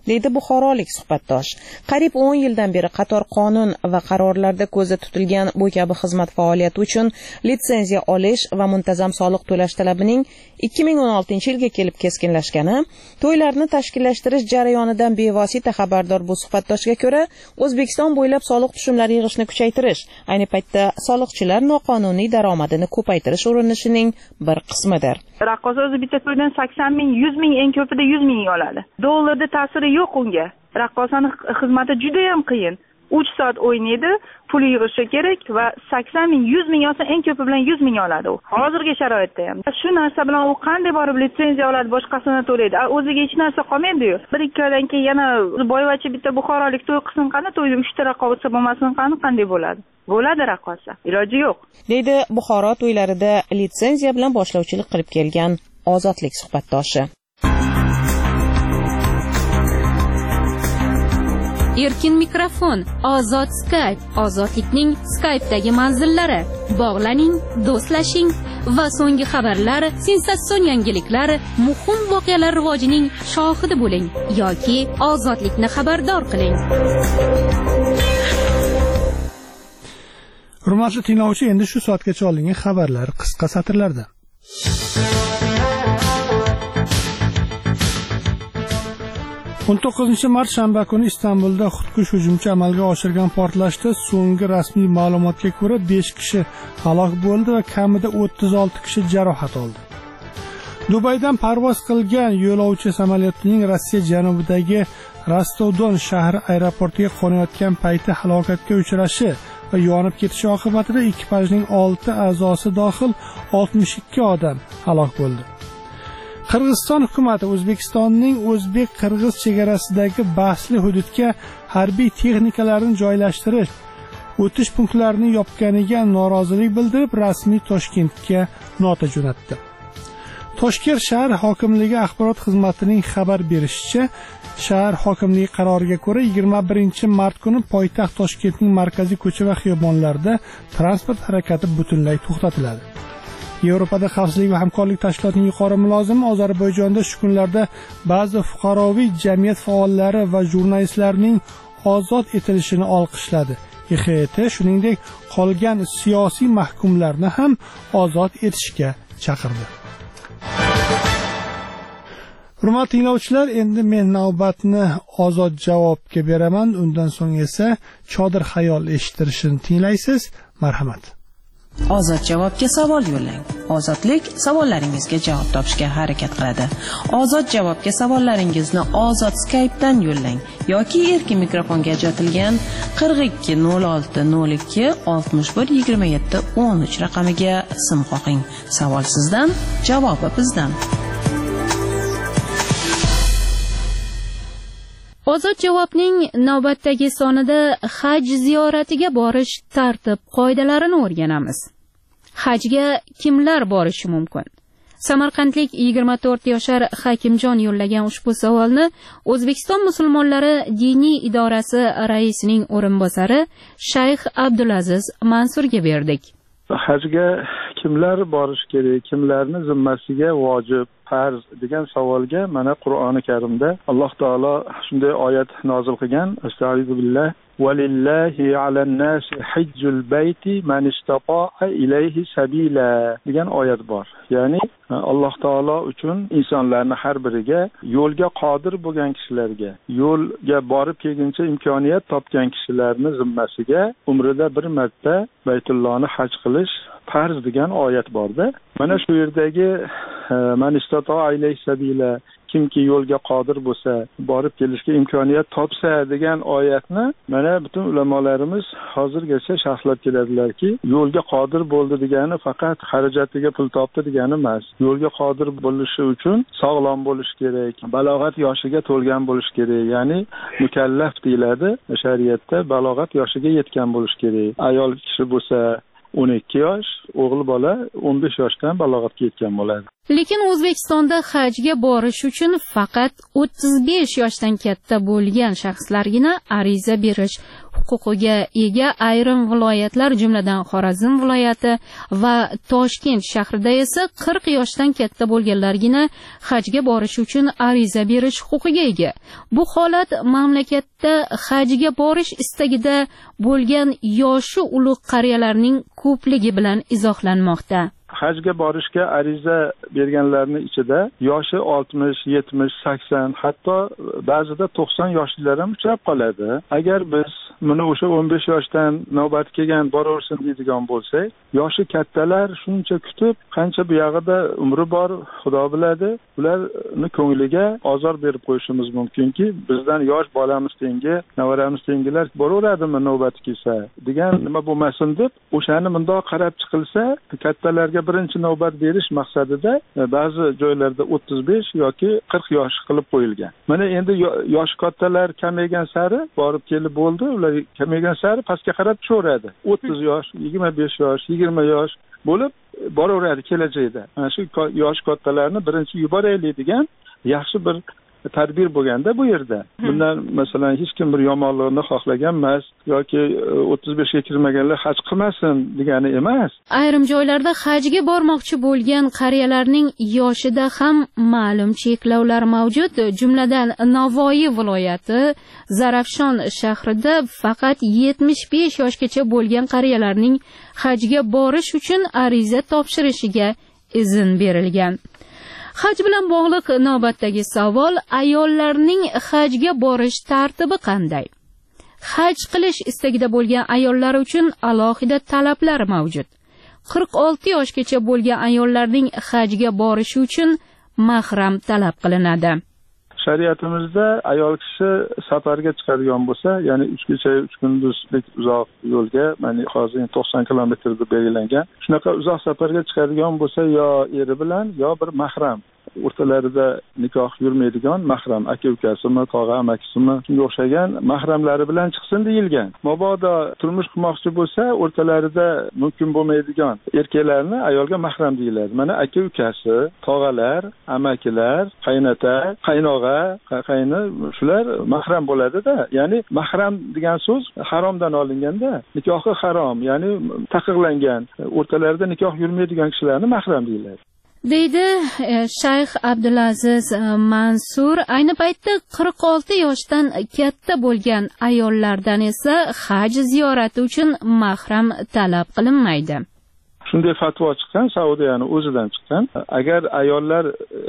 Speaker 9: deydi buxorolik suhbatdosh. Qariyb 10 yildan beri qator qonun va qarorlarda ko'zda tutilgan bu kabi xizmat faoliyati uchun litsenziya olish va muntazam soliq to'lash talabining 2016-yilga kelib keskinlashgani, to'ylarni tashkillashtirish jarayonidan bevosita xabardor bu suhbatdoshga ko'ra, O'zbekiston bo'ylab soliq tushumlari yig'ishni kuchaytirish ayni paytda soliqchilar noqonuniy daromadini ko'paytirish urinishining bir qismidir.
Speaker 12: Raqqosa o'zi bitta to'ydan 80 ming, 100 ming, eng ko'pida 100 ming oladi. Dollarda ta'siri yo'q unga. Raqqosaning xizmati juda ham qiyin. 3 soat o'ynaydi, pul yig'ishi kerak va 80 ming, 100 ming olsa eng ko'pi bilan 100 ming oladi u. Hozirgi sharoitda ham. Shu narsa bilan u qanday borib litsenziya oladi, boshqasini to'laydi. O'ziga hech narsa qolmaydi-yu. 1-2 oydan keyin yana boyvachi bitta buxorolik to'y qilsin qani, to'yda 3 ta raqobatchi bo'lmasin qanday bo'ladi? Bo'ladi raqqosa. Iloji yo'q. Deydi
Speaker 9: Buxoro to'ylarida litsenziya bilan boshlovchilik qilib kelgan Ozodlik suhbatdoshi.
Speaker 13: Erkin mikrofon, ozod Skype, ozodlikning Skype'dagi manzillari. Bog'laning, do'stlashing va so'nggi xabarlar, sensatsion yangiliklar, muhim voqealar rivojining shohidi bo'ling yoki ozodlikni xabardor qiling.
Speaker 1: Hurmatli tinglovchi, endi shu soatgacha olingan xabarlar qisqa satrlarda. On 9 mart shanba kuni Istanbulda xudkush hujumchi amalga oshirgan portlashda so'nggi rasmiy ma'lumotga ko'ra 5 kishi halok bo'ldi va kamida 36 kishi jarohat oldi. Dubaydan parvoz qilgan yo'lovchi samolyotining Rossiya janubidagi Rostov-Don shahri aeroportiga qo'nayotgan payti halokatga uchrashi va yonib ketishi oqibatida ekipajning 6 a'zosi dohil 62 odam halok bo'ldi. Qirg'iziston hukumati O'zbekistonning o'zbek-qirg'iz chegarasidagi bahsli hududga harbiy texnikalarni joylashtirish, o'tish punktlarini yopganiga norozilik bildirib, rasmiy Toshkentga nota jo'natdi. Toshkent shahar hokimligi axborot xizmatining xabar berishicha, shahar hokimligi qaroriga ko'ra 21-mart kuni poytaxt Toshkentning markaziy ko'cha va xiyobonlarida transport harakati butunlay to'xtatiladi. Yevropada xavfsizlik va hamkorlik tashkilotining yuqori mulozimi Ozarbayjonda shu kunlarda ba'zi fuqaroviy jamiyat faollari va jurnalistlarning ozod etilishini olqishladi. YHT shuningdek qolgan siyosiy mahkumlarni ham ozod etishga chaqirdi. Hurmatli tinglovchilar, endi men navbatni ozod javobga beraman. Undan so'ng esa chodir xayol eshittirishini tinglaysiz. Marhamat.
Speaker 9: Ozod javobga savol yo'llang. Ozodlik savollaringizga javob topishga harakat qiladi. Ozod javobga savollaringizni Ozod Skype'dan yo'llang yoki erkin mikrofonga ajratilgan 42 06 02 61 27 13 raqamiga sim qo'ying. Savol sizdan, javobi bizdan.
Speaker 13: Ozod javobning navbatdagi sonida haj ziyoratiga borish tartib qoidalarini o'rganamiz. Hajga kimlar borishi mumkin? Samarqandlik 24 yoshar Hakimjon yo'llagan ushbu savolni O'zbekiston musulmonlari diniy idorasi raisining o'rinbosari Shayx Abdulaziz Mansurga berdik.
Speaker 14: Hajga kimlar borish kerak, kimlarni zimmasiga vojib, farz degan savolga mana Qur'oni Karimda Alloh taolo shunday oyat nozil qilgan. Astagfirullah. Walillahi alan-nasi hajjul bayti man istata'a ilayhi sabila degan oyat bor. Ya'ni Alloh taolo uchun insonlarning har biriga yo'lga qodir bo'lgan kishilarga, yo'lga borib kelguncha imkoniyat topgan kishilarni zimmasiga umrida bir marta Baytullohni haj qilish farz degan oyat borda. Mana shu yerdagi man istata'a ilayhi sabila, kimki yo'lga qodir bo'lsa, borib kelishga imkoniyat topsa degan oyatni mana butun ulamolarimiz hozirgacha sharhlab keladilarki, yo'lga qodir bo'ldi degani faqat xarajatiga pul topdi degani emas. Yo'lga qodir bo'lishi uchun sog'lom bo'lish kerak, balog'at yoshiga to'lgan bo'lish kerak. Ya'ni mukallaf deyiladi shariatda, balog'at yoshiga yetgan bo'lish kerak. Ayol kishi bo'lsa 12 yosh, o'g'il bola 15 yoshdan balog'atga yetgan bo'ladi.
Speaker 13: Lekin O'zbekistonda hajga borish uchun faqat 35 yoshdan katta bo'lgan shaxslargina ariza berish huquqiga ega ayrim viloyatlar, jumladan Xorazm viloyati va Toshkent shahrida esa 40 yoshdan katta bo'lganlargina hajga borish uchun ariza berish huquqiga ega. Bu holat mamlakatda hajga borish istagida bo'lgan yoshi ulug' qariyalarning ko'pligi bilan izohlanmoqda.
Speaker 14: Hajga borishga ariza berganlarning ichida yoshi 60, 70, 80, hatto ba'zida 90 yoshlilar ham uchrab qoladi. Agar biz buni o'sha 15 yoshdan navbat kelgan boraversin deydigan bo'lsak, yoshi kattalar shuncha kutib, qancha bu yog'ida umri bor, Xudo biladi, ularni ko'ngliga ozor berib qo'yishimiz mumkinki, bizdan yosh bolamiz tengi, nevaramiz tengilar boraveradimi navbat kelsa, degan nima bo'lmasin deb, o'shani bundoq qarab chiqilsa, kattalarga birinchi navbat berish maqsadida ba'zi joylarda 35 yoki 40 yosh qilib qo'yilgan. Mana endi yosh kattalar kamaygan sari borib kelib bo'ldi, ular kamaygan sari pastga qarab tushaveradi. 30 yosh, 25 yosh, 20 yosh bo'lib boraveradi kelajakda. Mana shu yosh kattalarni birinchi yuboraylik degan yaxshi bir tadbir bo'lganda bu yerda. Bundan masalan hech kim bir yomonlikni xohlagan emas yoki 35 ga kirmaganlar haj qilmasin degani emas.
Speaker 13: Ayrim joylarda hajga bormoqchi bo'lgan qariyalarning yoshida ham ma'lum cheklovlar mavjud. Jumladan Navoiy viloyati Zarafshon shahrida faqat 75 yoshgacha bo'lgan qariyalarning hajga borish uchun ariza topshirishiga izn berilgan. Haj bilan bog'liq navbatdagi savol: ayollarning hajga borish tartibi qanday? Haj qilish istagida bo'lgan ayollar uchun alohida talablar mavjud. 46 yoshgacha bo'lgan ayollarning hajga borishi uchun mahram talab qilinadi.
Speaker 14: Shariatimizda ayol kishi safarga chiqadigan bo'lsa, ya'ni 3 kecha 3 kunduzlik uzoq yo'lga, ya'ni hozir 90 kilometr deb belgilangan, shunaqa uzoq safarga chiqadigan bo'lsa, yo eri bilan, yo bir mahram, o'rtalarida nikoh yurmaydigan mahram, aka-ukasimi, tog'a amakisimi, shunga o'xshagan mahramlari bilan chiqsin deyilgan. Mabodo turmush qurmoqchi bo'lsa, o'rtalarida mumkin bo'lmaydigan erkaklarni ayolga mahram deyiladi. Mana aka-ukasi, tog'alar, amakilar, qaynota, qaynog'a, qayni, shular mahram bo'ladi-da. Ya'ni mahram degan so'z haromdan olinganda, nikohi harom, ya'ni taqiqlangan, o'rtalarida nikoh yurmaydigan kishilarni mahram deyiladi.
Speaker 13: Deydi Shayx Abdulaziz Mansur. Ayni paytda 46 yoshdan katta bo'lgan ayollardan esa haj ziyorati uchun mahram talab qilinmaydi.
Speaker 14: Shunday fatvo chiqqan, Saudiyani o'zidan chiqqan. Agar ayollar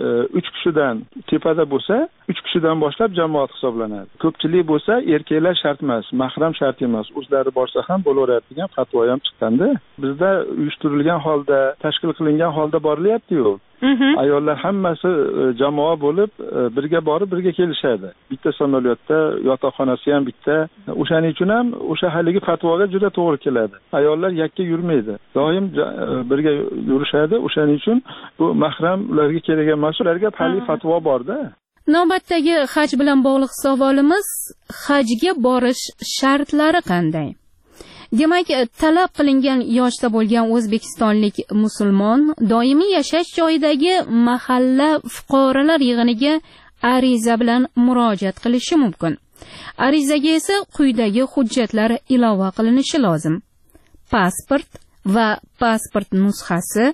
Speaker 14: 3 kishidan tepada bo'lsa, 3 kishidan boshlab jamoat hisoblanadi. Ko'pchilik bo'lsa, erkaklar shart emas, mahram shart emas, o'zlari borsa ham bo'laveradi degan fatvo ham chiqqanda, bizda uyushtirilgan holda, tashkil qilingan holda borilyapti-ku. Ayollar hammasi jamoa bo'lib, birga borib, birga kelishadi. Bitta samolyotda, yotoqxonasi ham bitta. O'shaning uchun ham o'sha haligi fatvoga juda to'g'ri keladi. Ayollar yakka yurmaydi. Doim birga yurishadi. O'shaning uchun bu mahram ularga kerak emas, ularga hali fatvo bor-da.
Speaker 13: Navbatdagi haj bilan bog'liq savolimiz: hajga borish shartlari qanday? Demak, talab qilingan yoshda bo'lgan o'zbekistonlik musulmon doimiy yashash joyidagi mahalla fuqarolar yig'iniga ariza bilan murojaat qilishi mumkin. Arizaga esa quyidagi hujjatlar ilova qilinishi lozim: pasport va pasport nusxasi,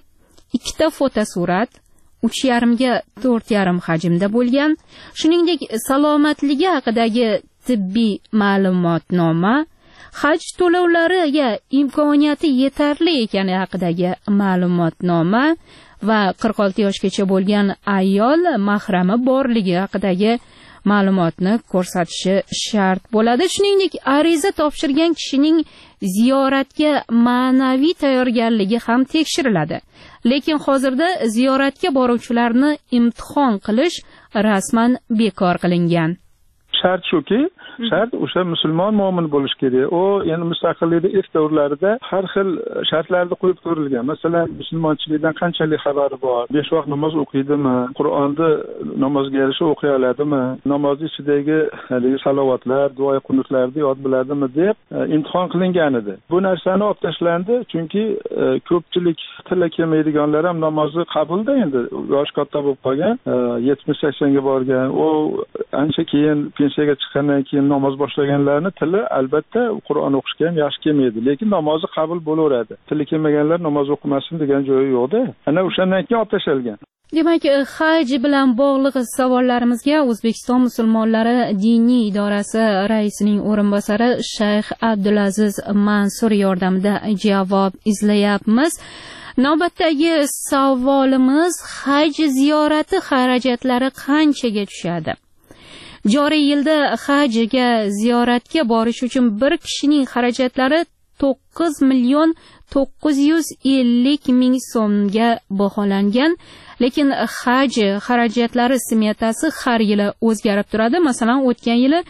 Speaker 13: 2 fotosurat, 3,5 ga 4,5 hajmda bo'lgan, shuningdek salomatligi haqidagi tibbiy ma'lumotnoma, haj to'lovlariga imkoniyati yetarli ekani haqidagi ma'lumotnoma va 46 yoshgacha bo'lgan ayol mahrami borligi haqidagi ma'lumotni ko'rsatishi shart bo'ladi. Shuningdek, ariza topshirgan kishining ziyoratga ma'naviy tayyorgarligi ham tekshiriladi. Lekin hozirda ziyoratga boruvchilarni imtihon qilish rasman bekor qilingan.
Speaker 14: Shart shuki, shart o'sha musulmon mo'min bo'lish kerak. O endi mustaqillikning ilk davrlarida har xil shartlarni qo'yib ko'rilgan. Masalan, musulmonchilikdan qanchalik xabari bor, 5 vaqt namoz o'qiydimi, Qur'onni namozga yarasha o'qiy oladimi, namoz ichidagi haligi salovatlar, duo qunutlarni yod biladimi deb imtihon qilingan edi. Bu narsani olib tashlandi, chunki ko'pchilik tilla kelmaydiganlar ham namozni qabulda endi yosh katta bo'lib qolgan, 70-80 ga borgan, o ancha keyin pensiyaga chiqqandan keyin namoz boshlaganlarni tili albatta Qur'on o'qishga ham yaxshi kelmaydi, lekin namozi qabul bo'laveradi. Tili kelmaganlar namoz o'qimasin degan joyi yo'qda. Ana o'shandan keyin olib tashalgan.
Speaker 13: Demak, haj bilan bog'liq savollarimizga O'zbekiston musulmonlari diniy idorasi raisining o'rinbosari Shayx Abdulaziz Mansur yordamida javob izlayapmiz. Navbatdagi savolimiz, haj ziyorati xarajatlari qanchaga tushadi? Joriy yilda hajga ziyoratga borish uchun bir kishining xarajatlari 9,950,000 so'mga baholangan. Lekin haj xarajatlari smetasi har yili o'zgarib turadi. Masalan, o'tgan yili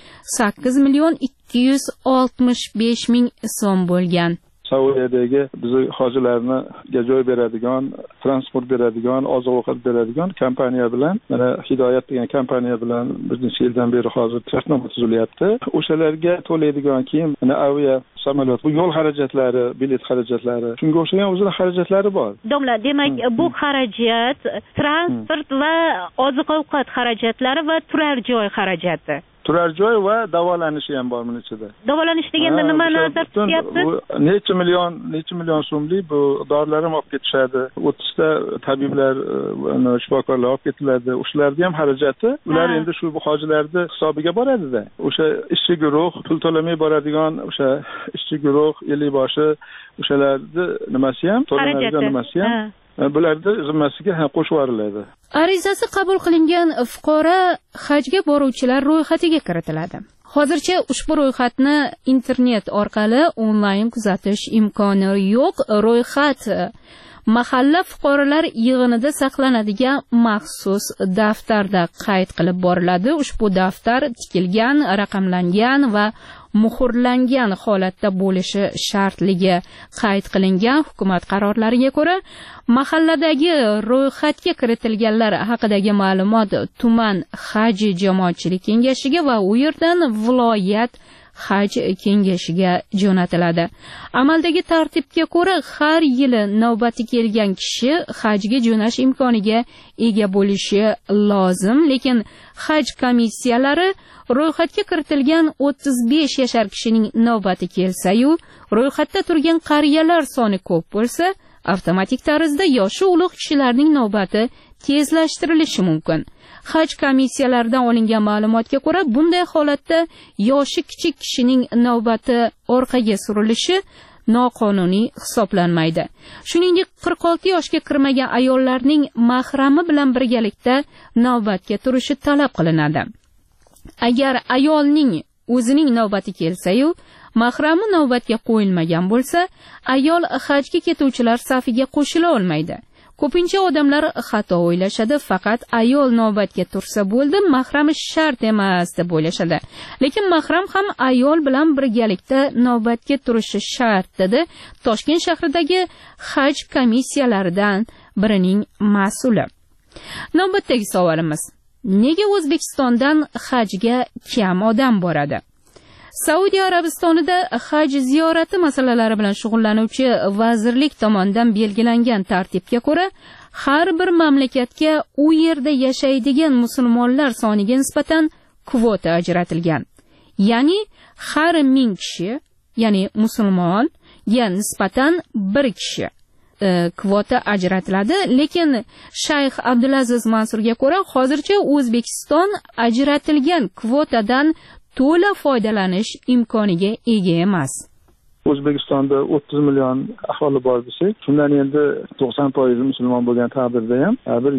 Speaker 13: 8,265,000 so'm bo'lgan.
Speaker 14: Saudiyadagi bizni hojilarni joy beradigan, transport beradigan, oziq-ovqat beradigan kompaniya bilan, mana Hidoyat degan kompaniya bilan bir necha yildan beri hozir shartnoma tuzilyapti. O'shalarga to'laydigan keyin mana aviya, samolyot, bu yo'l xarajatlari, bilet xarajatlari, shunga o'xshagan o'zining xarajatlari bor.
Speaker 15: Domla, demak, bu xarajat transport va oziq-ovqat xarajatlari va turar joy xarajati.
Speaker 14: Turar joy va davolanishi ham bor buning ichida.
Speaker 15: Davolanish deganda nima nazarda tutyapsiz?
Speaker 14: Necha million so'mlik bu dorilar ham olib ketishadi. 30 ta tabiblar, shifokorlar olib ketiladi. O'shalarning ham xarajati, ular endi shu hojilarning hisobiga boradi-da. O'sha ishchi guruh, pul to'lamay boradigan o'sha ishchi guruh, ellikboshi, o'shalarning nimasi ham, to'lanadigan nimasi ham bularni zimmasiga qo'shib yuboriladi.
Speaker 13: Arizasi qabul qilingan fuqaro hajga boruvchilar ro'yxatiga kiritiladi. Hozircha ushbu ro'yxatni internet orqali onlayn kuzatish imkoni yo'q. Ro'yxat mahalla fuqarolar yig'inida saqlanadigan maxsus daftarda qayd qilib boriladi. Ushbu daftar tikilgan, raqamlangan va muhrlangan holatda bo'lishi shartligi qayd qilingan. Hukumat qarorlariga ko'ra, mahalladagi ro'yxatga kiritilganlar haqidagi ma'lumot tuman haj jamoatchilik kengashiga va u yerdan viloyat haj kengashiga jo'natiladi. Amaldagi tartibga ko'ra, har yili navbati kelgan kishi hajga jo'nash imkoniga ega bo'lishi lozim, lekin haj komissiyalari ro'yxatga kiritilgan 35 yashar kishining navbati kelsa-yu, ro'yxatda turgan qariyalar soni ko'p bo'lsa, avtomatik tarzda yoshi ulug' kishilarning navbati tezlashtirilishi mumkin. Haj komissiyalaridan olingan ma'lumotga ko'ra, bunday holatda yoshi kichik kishining navbati orqaga surilishi noqonuniy hisoblanmaydi. Shuningdek, 46 yoshga kirmagan ayollarning mahrami bilan birgalikda navbatga turishi talab qilinadi. Agar ayolning o'zining navbati kelsa-yu, mahrami navbatga qo'yilmagan bo'lsa, ayol hajga ketuvchilar safiga qo'shila olmaydi. Ko'pincha odamlar xato o'ylashadi, faqat ayol navbatga tursa bo'ldi, mahrami shart emas deb o'ylashadi. Lekin mahram ham ayol bilan birgalikda navbatga turishi shart dedi Toshkent shahridagi haj komissiyalaridan birining mas'uli. Navbatdagi savolimiz: nega O'zbekistondan hajga kam odam boradi? Saudiya Arabistonida haj ziyorati masalalari bilan shug'ullanuvchi vazirlik tomonidan belgilangan tartibga ko'ra, har bir mamlakatga u yerda yashaydigan musulmonlar soniga nisbatan kvota ajratilgan. Ya'ni har 1000 kishi, ya'ni musulmonga nisbatan 1 kishi kvota ajratiladi. Lekin Shayx Abdulaziz Mansurga ko'ra, hozircha O'zbekiston ajratilgan kvotadan to'la foydalanish imkoniga ega emas.
Speaker 14: O'zbekistonda 30 million aholi bor desak, shundan endi 90% musulmon bo'lgan taqdirda ham bir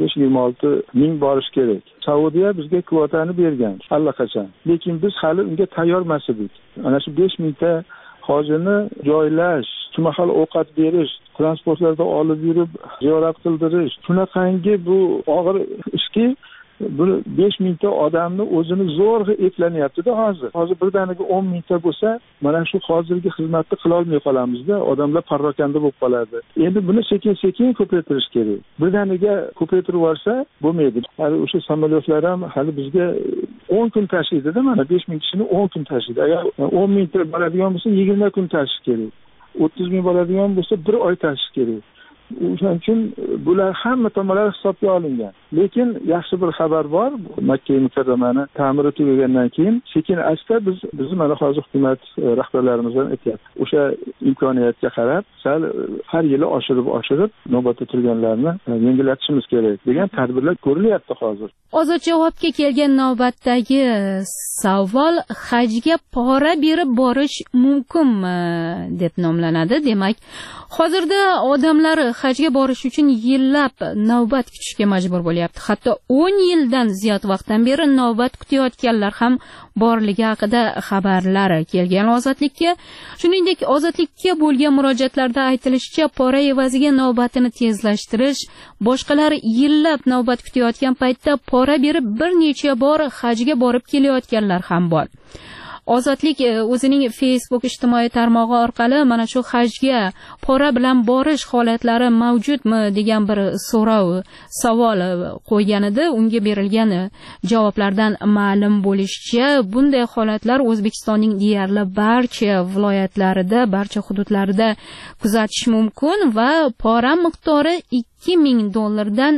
Speaker 14: 25-26 ming borish kerak. Saudiya bizga kvotani bergan allaqachon. Lekin biz hali unga tayyor emas edik. Ana shu 5 mingta hojini joylash, mahal ovqat berish, transportlarda olib yurib ziyorat qildirish, shunaqangi bu og'ir ishki bu 5 mingta odamni o'zini zo'rg'a eplanyapti-da hozir. Hozir birdaniga 10 mingta bo'lsa, mana shu hozirgi xizmatni qila olmay qolamiz-da, odamlar parrokanda bo'lib qoladi. Endi buni sekin-sekin ko'paytirish kerak. Birdaniga ko'paytirib yuborsa bo'lmaydi. Hali o'sha samolyotlar ham hali bizga 10 kun tashiydi-da, mana 5 ming kishini 10 kun tashiydi. Agar 10 mingta boradigan bo'lsa, 20 kun tashish kerak. 30 ming boradigan bo'lsa, 1 oy tashish kerak. O'shaning uchun bular hamma tomonlar hisobga olingan. Lekin yaxshi bir xabar bor. Makka mukarramani ta'miri tugagandan keyin sekin asta biz mana hozir hukumat rahbarlarimizdan aytyapti. O'sha imkoniyatga qarab, sal har yili oshirib navbatda turganlarni yengillatishimiz kerak degan tadbirlar ko'rilyapti hozir.
Speaker 13: Ozod javobga kelgan navbatdagi savol hajga pora berib borish mumkinmi deb nomlanadi. Demak, hozirda odamlar hajga borish uchun yillab navbat kutishga majbur bo'lyapti. Hatto 10 yildan ziyod vaqtdan beri navbat kutayotganlar ham borligi haqida xabarlar kelgan ozodlikka. Shuningdek, ozodlikka bo'lgan murojaatlarda aytilishicha, pora evaziga navbatini tezlashtirish, boshqalar yillab navbat kutayotgan paytda pora berib bir necha bor hajga borib kelayotganlar ham bor. Ozodlik o'zining Facebook ijtimoiy tarmog'i orqali mana shu hajga pora bilan borish holatlari mavjudmi degan bir savol qo'ygan edi. Unga berilgan javoblardan ma'lum bo'lishicha, bunday holatlar O'zbekistonning deyarli barcha viloyatlarida, barcha hududlarida kuzatish mumkin va pora miqdori $2000 dan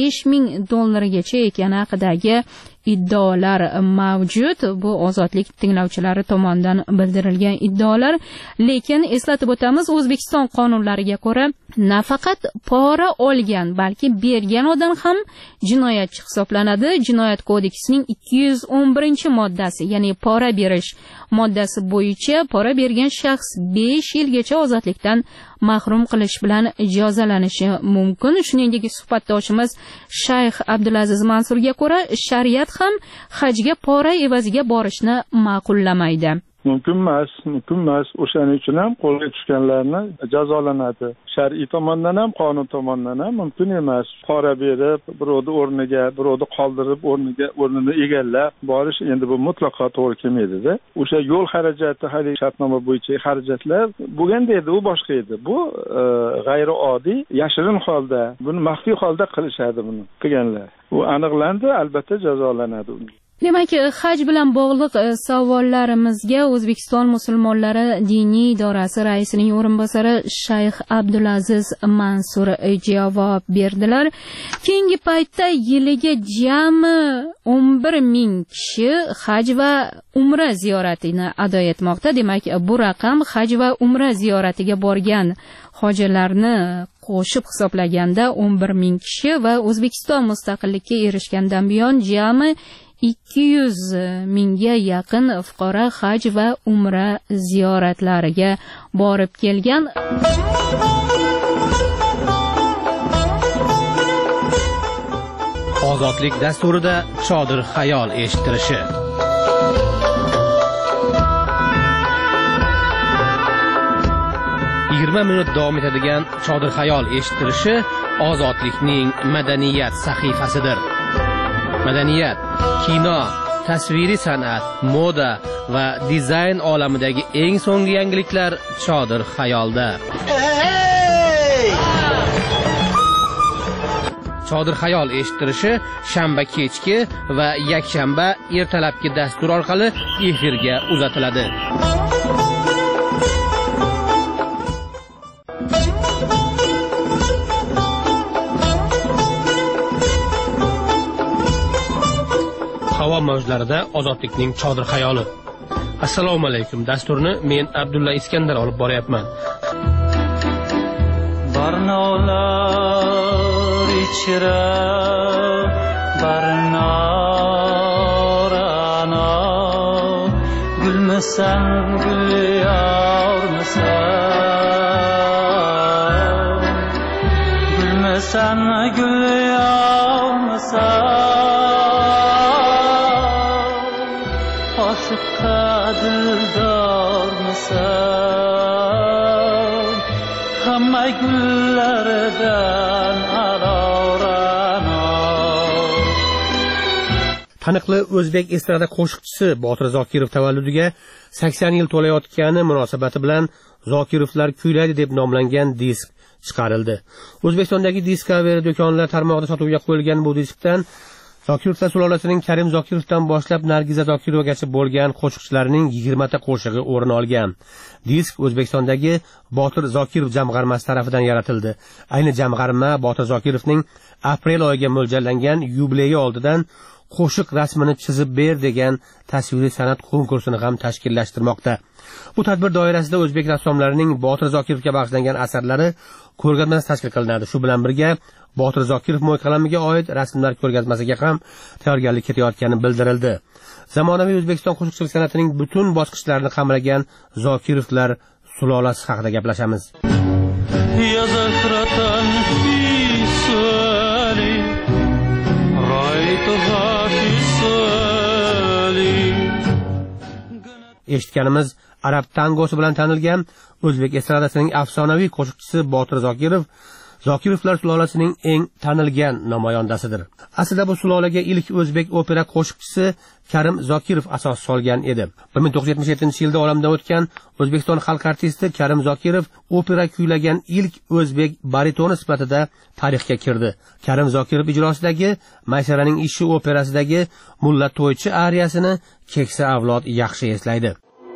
Speaker 13: $5000 ekani haqidagi iddaolar mavjud. Bu ozodlik tinglovchilari tomonidan bildirilgan iddaolar. Lekin eslatib o'tamiz, O'zbekiston qonunlariga ko'ra nafaqat pora olgan, balki bergan odam ham jinoyatchi hisoblanadi. Jinoyat kodeksining 211-moddasi, ya'ni pora berish moddasi bo'yicha pora bergan shaxs 5 yilgacha ozodlikdan mahrum qilish bilan jazolanishi mumkin. Shuningdek, suhbatdoshimiz Shayx Abdulaziz Mansurga ko'ra, shariat ham hajga pora evaziga borishni ma'qullamaydi.
Speaker 14: Mumkin emas. O'shaning uchun ham qo'lga tushganlarni jazolanadi. Shar'iy tomondan ham, qonun tomondan ham mumkin emas. Pora berib, birovni o'rniga, birovni qoldirib, o'rnini egallab borish endi bu mutlaqo to'g'ri kelmaydi-da. O'sha yo'l xarajati, hali shartnoma bo'yicha xarajatlar bo'lganda edi, u boshqa edi. Bu g'ayrioddiy, yashirin holda, buni maxfiy holda qilishadi buni qilganlar. U aniqlandi, albatta jazolanadi.
Speaker 13: Demak, haj bilan bog'liq savollarimizga O'zbekiston musulmonlari diniy idorasi raisining o'rinbosari Shayx Abdulaziz Mansur javob berdilar. Keyingi paytda yiliga jami 11000 kishi haj va umra ziyoratini ado etmoqda. Demak, bu raqam haj va umra ziyoratiga borgan hojilarni qo'shib hisoblaganda 11000 kishi va O'zbekiston mustaqillikka erishgandan buyon jami 200 mingga yaqin fuqaro haj va umra ziyoratlariga borib kelgan.
Speaker 5: Ozodlik dasturida chodir xayol eshitilishi. minut davom etadigan chodir xayol eshitilishi Ozodlikning madaniyat sahifasidir. Madaniyat, kino, tasviriy san'at, moda va dizayn olamidagi eng so'nggi yangiliklar chodir xayolda. Chodir xayol eshitilishi shanba kechki va yakshanba ertalabki dastur orqali efirga uzatiladi. Havo mavjlarida ozodlikning chodir xayoli. Assalomu alaykum. Dasturni men Abdulla Iskandar olib boryapman.
Speaker 16: Barnolar ichra barnorana gulmisan gul yormisan gulmisan gul yormisan dildormisan hamma gullardan alorana.
Speaker 5: Taniqli o'zbek estrada qo'shiqchisi Botir Zokirov tavalludiga 80 yil to'layotgani munosabati bilan Zokirovlar kuylaydi deb nomlangan disk chiqarildi. O'zbekistondagi Discovery do'konlar tarmog'ida sotuvga qo'yilgan bu diskdan
Speaker 17: Zokirovlar sulolasining Karim Zokirovdan boshlab Nargiza Zokirovagacha bo'lgan qo'shiqchilarning 20 ta qo'shig'i o'rin olgan. Disk O'zbekistondagi Botir Zokirov jamg'armasi tomonidan yaratildi. Ayni jamg'arma Botir Zokirovning aprel oyiga mo'ljallangan yubileyi oldidan qo'shiq rasmini chizib ber degan tasviriy san'at konkursini ham tashkillashtirmoqda. Bu tadbir doirasida o'zbek rassomlarining Botir Zokirovga bag'ishlangan asarlari ko'rgazmasi tashkil qilinadi. Shu bilan birga Botir Zokirov mo'yqalamiga oid rasmlar ko'rgazmasiga ham tayyorgarlik ketayotgani bildirildi. Zamonaviy O'zbekiston qo'shiqchilik san'atining butun bosqichlarini qamragan Zokirovlar sulolasi haqida gaplashamiz. Eshitganimiz arab tangosi bilan tanilgan o'zbek estradasining afsonaviy qo'shiqchisi Botir Zokirov Zokirovlar sulolasining eng tanilgan namoyandasidir. Aslida bu sulolaga ilk o'zbek opera qo'shiqchisi Karim Zokirov asos solgan edi. 1977-yilda olamdan o'tgan O'zbekiston xalq artisti Karim Zokirov opera kuylagan ilk o'zbek baritoni sifatida tarixga kirdi. Karim Zokirov ijrosidagi Maysaraning ishi operasidagi Mulla To'ychi ariyasini keksa avlod yaxshi eslaydi.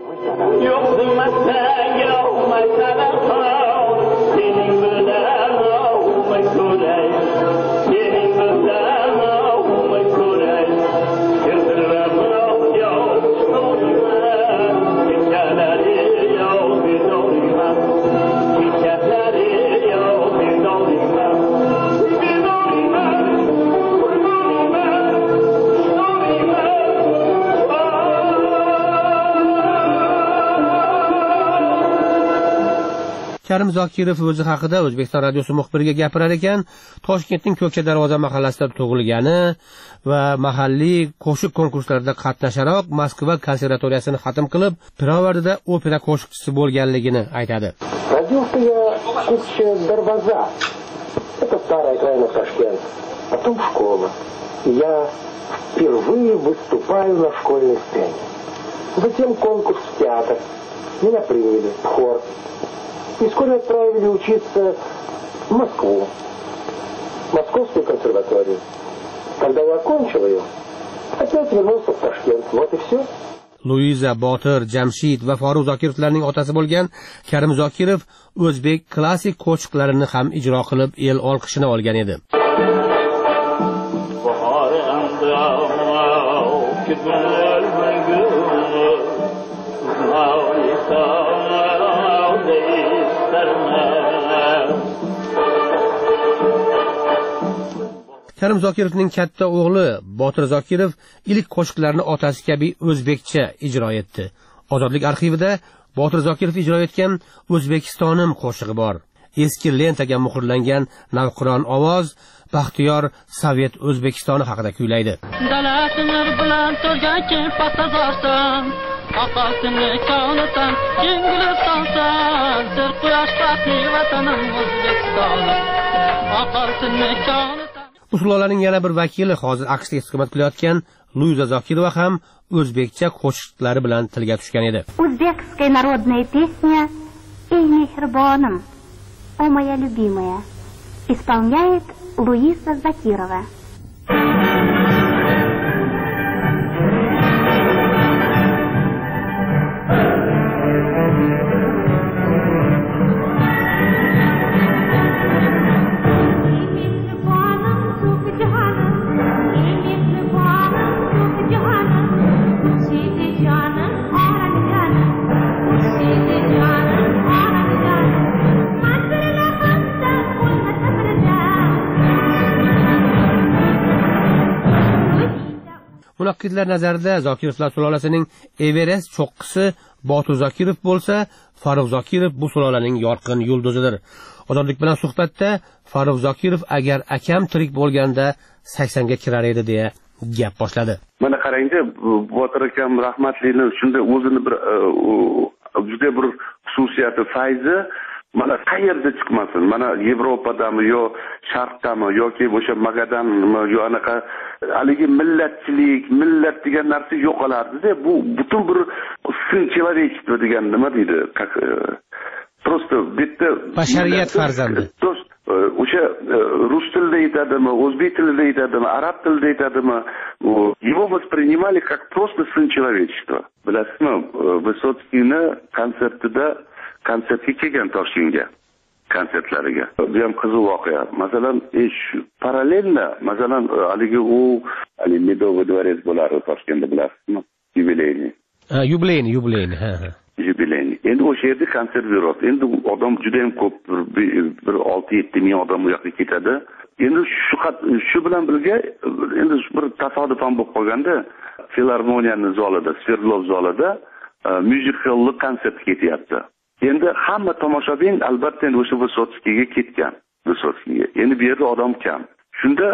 Speaker 17: Karim Zokirov o'zi haqida O'zbekiston radiosi muxbiriga gapirar ekan, Toshkentning Ko'kcha darvoza mahallasida tug'ilgani va mahalliy qo'shiq konkurslarida qatnasharoq Moskva konservatoriyasini xatm qilib, Pirovardida opera qo'shiqchisi bo'lganligini aytadi.
Speaker 18: Родился я в Кукче Дарваза. Это старая окраина Ташкента. Потом школа. Я впервые выступаю на школьной сцене. Затем конкурс в театр. Меня приняли в хор. И вскоре отправили учиться в Москву, в Московскую консерваторию. Когда я окончил ее, опять вернулся в Ташкент. Вот и все.
Speaker 17: Luiza Botir, Jamshid va Farruh Zokirovlarning otasi bo'lgan Karim Zokirov o'zbek klassik qo'shiqlarini ham ijro qilib, el olqishini olgan edi. Karim Zokirovning katta o'g'li Botir Zokirov ilk qo'shiqlarni otasi kabi o'zbekcha ijro etdi. Ozodlik arxivida Botir Zokirov ijro etgan O'zbekistonim qo'shig'i bor. Eski lentaga muhrlangan navqiron ovoz Baxtiyor Sovet O'zbekistoni haqida kuylaydi.
Speaker 16: Dalasinir bilan turgan paxtazorsan, oqasini kavlasan, Inglizistonsan, sir quyosh baxtli vatanim O'zbekistonim. Oqasini kavlasan.
Speaker 17: Bu sulolaning yana bir vakili hozir AQShda istiqomat qilayotgan Luiza Zokirova ham o'zbekcha qo'shiqlari bilan tilga tushgan edi.
Speaker 19: Узбекская народная песня «Эй, мехербоным, о моя любимая» исполняет Луиза Зокирова.
Speaker 17: Munaqqidlar nazarida Zokirovlar sulolasining Everest cho'qqisi Botir Zokirov bo'lsa, Farruh Zokirov bu sulolaning yorqin yulduzidir. Ozodlik bilan suhbatda Farruh Zokirov agar akam tirik bo'lganda 80 ga kirar edi deya gap boshladi.
Speaker 7: Mana qarangda, Botir akam rahmatlining shunda o'zini bir juda bir xususiyati fayzi mana qayerda chiqmasin, mana Yevropadami yo Sharqdami yoki o'sha Magadanmi yo anaqa haligi millatchilik, millat degan narsa yo'qolardi-da. Bu butun bir сын человечества degan nima deydi? Просто bitta
Speaker 17: bashariyat farzandi.
Speaker 20: o'sha rus tilida aytadimi, o'zbek tilida aytadimi, arab tilida aytadimi, его воспринимали как просто сын человечества. Bilasizmi, Vysotskiyni konsertga kelgan Toshkentga, konsertlariga. Bu ham qiziq voqea. Masalan, shu parallelna, masalan, haligi Medovый dvorец bo'lardi Toshkentda, bilasizmi? Yubileyniy.
Speaker 17: Yubileyniy.
Speaker 20: Yubileyniy. Endi o'sha yerda konsert beradi. Endi odam juda ham ko'p, bir 6-7 ming odam u yoqqa ketadi. Endi shu bilan birga endi bir tasodifan bo'lib qolganda, filarmoniyaning zalida, Sverdlov zalida musical konsert ketyapti. Endi hamma tomoshabin albatta endi o'sha Vysotskiyga ketgan. Endi bu yerda odam kam. Shunda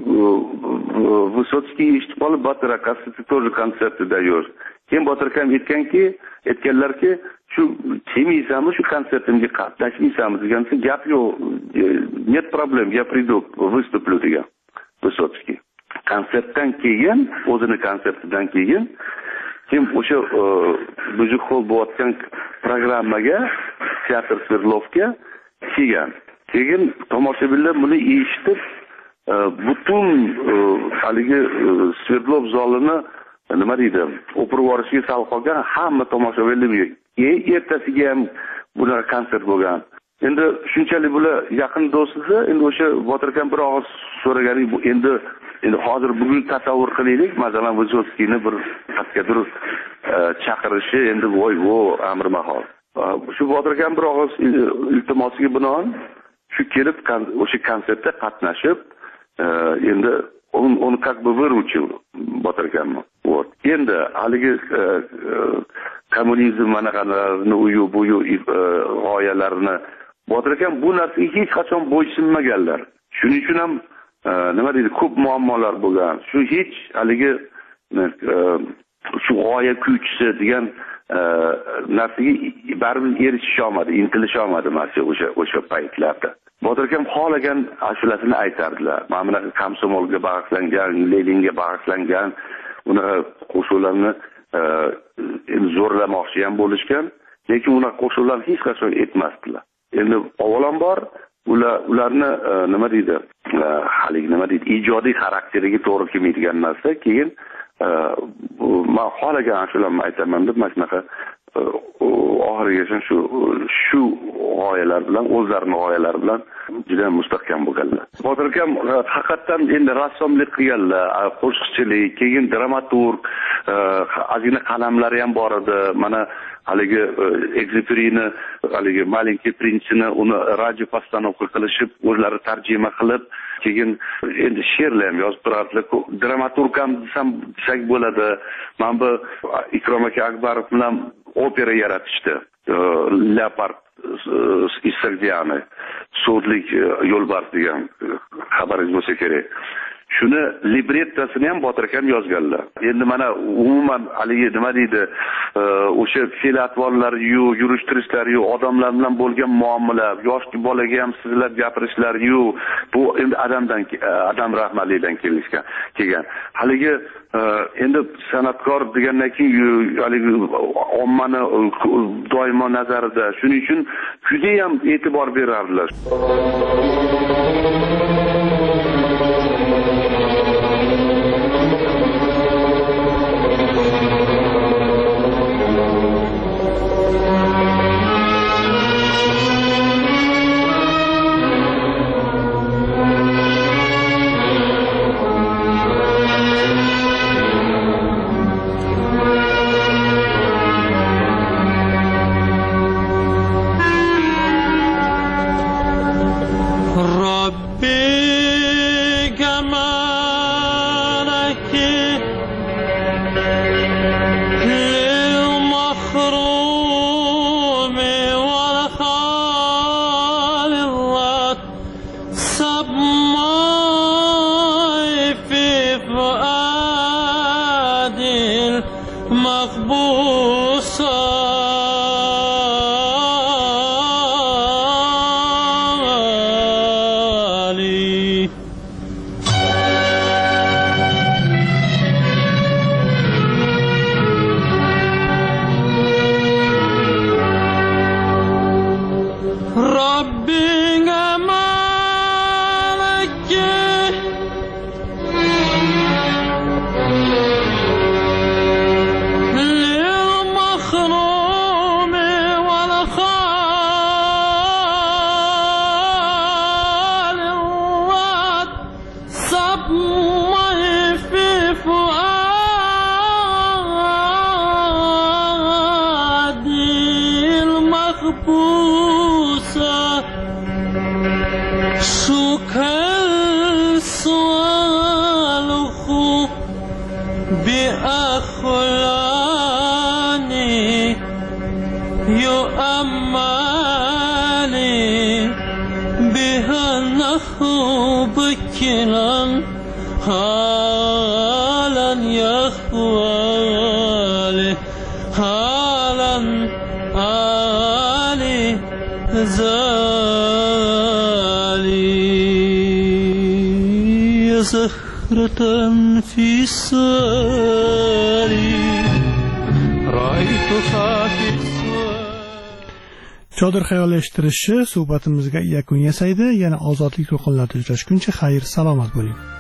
Speaker 20: Vysotskiy eshitib qolib, Batir akasi тоже konsertida yur. Keyin Batir akam aytganlarki, shu kelmaysanmi, shu konsertimga qatnashmaysanmi degansa, gap yo'q, net problem, я приду, выступлю degan Vysotskiy. Konsertdan keyin, o'zini konsertidan keyin o'sha Bujik Hol bo'layotgan programmaga, teatr Sverdlovga kelgan. Keyin tomoshabinlar buni eshitib, butun haligi Sverdlov zalini nima deydi, o'pirib yuborishga sal qolgan hamma tomoshabinlar ertasiga ham bular konsert bo'lgan. Endi shunchalik bular yaqin do'stlar, endi o'sha Botir akam bir og'iz so'ragani bu endi hozir bugun tasavvur qilaylik, masalan, Vysotskiyni bir qatqadir chaqirishi endi voy amr mahol. Shu Botir akam bir og'iz iltimosiga binoan shu kelib o'sha konsertda qatnashib, endi он как бы выручил Botir akamni. Вот. Endi haligi kommunizm manaqalarni uyu buyu g'oyalarini Botir akam bu narsaga hech qachon bo'ysunmaganlar. Shuning uchun ham nima deydi, ko'p muammolar bo'lgan. Shu hech haligi shu g'oya kuychisi degan narsaga baribir erishisha olmadi, intilisha olmadi o'sha paytlarda. Botir akam xohlagan ashulasini aytardilar. Mana bunaqa komsomolga bag'ishlangan, Leninga bag'ishlangan unaqa qo'shiqlarni zo'rlamoqchi ham bo'lishgan, lekin unaqa qo'shiqlarni hech qachon aytmasdilar. Endi avvalambor ularni nima deydi, haligi nima deydi, ijodiy xarakteriga to'g'ri kelmaydigan narsa, keyin men xohlagan ashulamni aytaman deb mana shunaqa oxirigacha shu g'oyalar bilan, o'zlarining g'oyalari bilan juda mustahkam bo'lganlar. Botir akam haqiqatan endi rassomlik qilganlar, qo'shiqchilik, keyin dramaturg, ozgina qalamlari ham bor edi. Mana haligi Egziperini, haligi Malenkiy prinsini uni radio postanovka qilishib, o'zlari tarjima qilib, keyin endi she'rlar ham yozib turardilar. Dramaturg ham desak bo'ladi. Mana bu Ikrom aka Akbarov bilan opera yaratishdi. Leopard из Sogdiana, sudlik yo'lbars degan xabaringiz bo'lsa kerak. Shuni librettasini ham Botir akam yozganlar. Endi mana umuman haligi nima deydi, o'sha fe'l-atvorlar-yu, yurish-turishlar-yu, odamlar bilan bo'lgan muomala, yosh bolaga ham sizlab gapirishlar-yu, bu endi Adam Rahmatlidan kelgan. Haligi endi san'atkor degandan keyin haligi ommani doimo nazarida. Shuning uchun juda ham e'tibor berardilar.
Speaker 16: Rabbing aman يؤملي بها نحبك حالا يخوالي حالا علي زالي زهرة في سالي رأيتها في
Speaker 1: Chodir xayol eshittirishi suhbatimizga yakun yasaydi. Yana ozodlik to'lqinlarida uchrashguncha xayr, salomat bo'ling.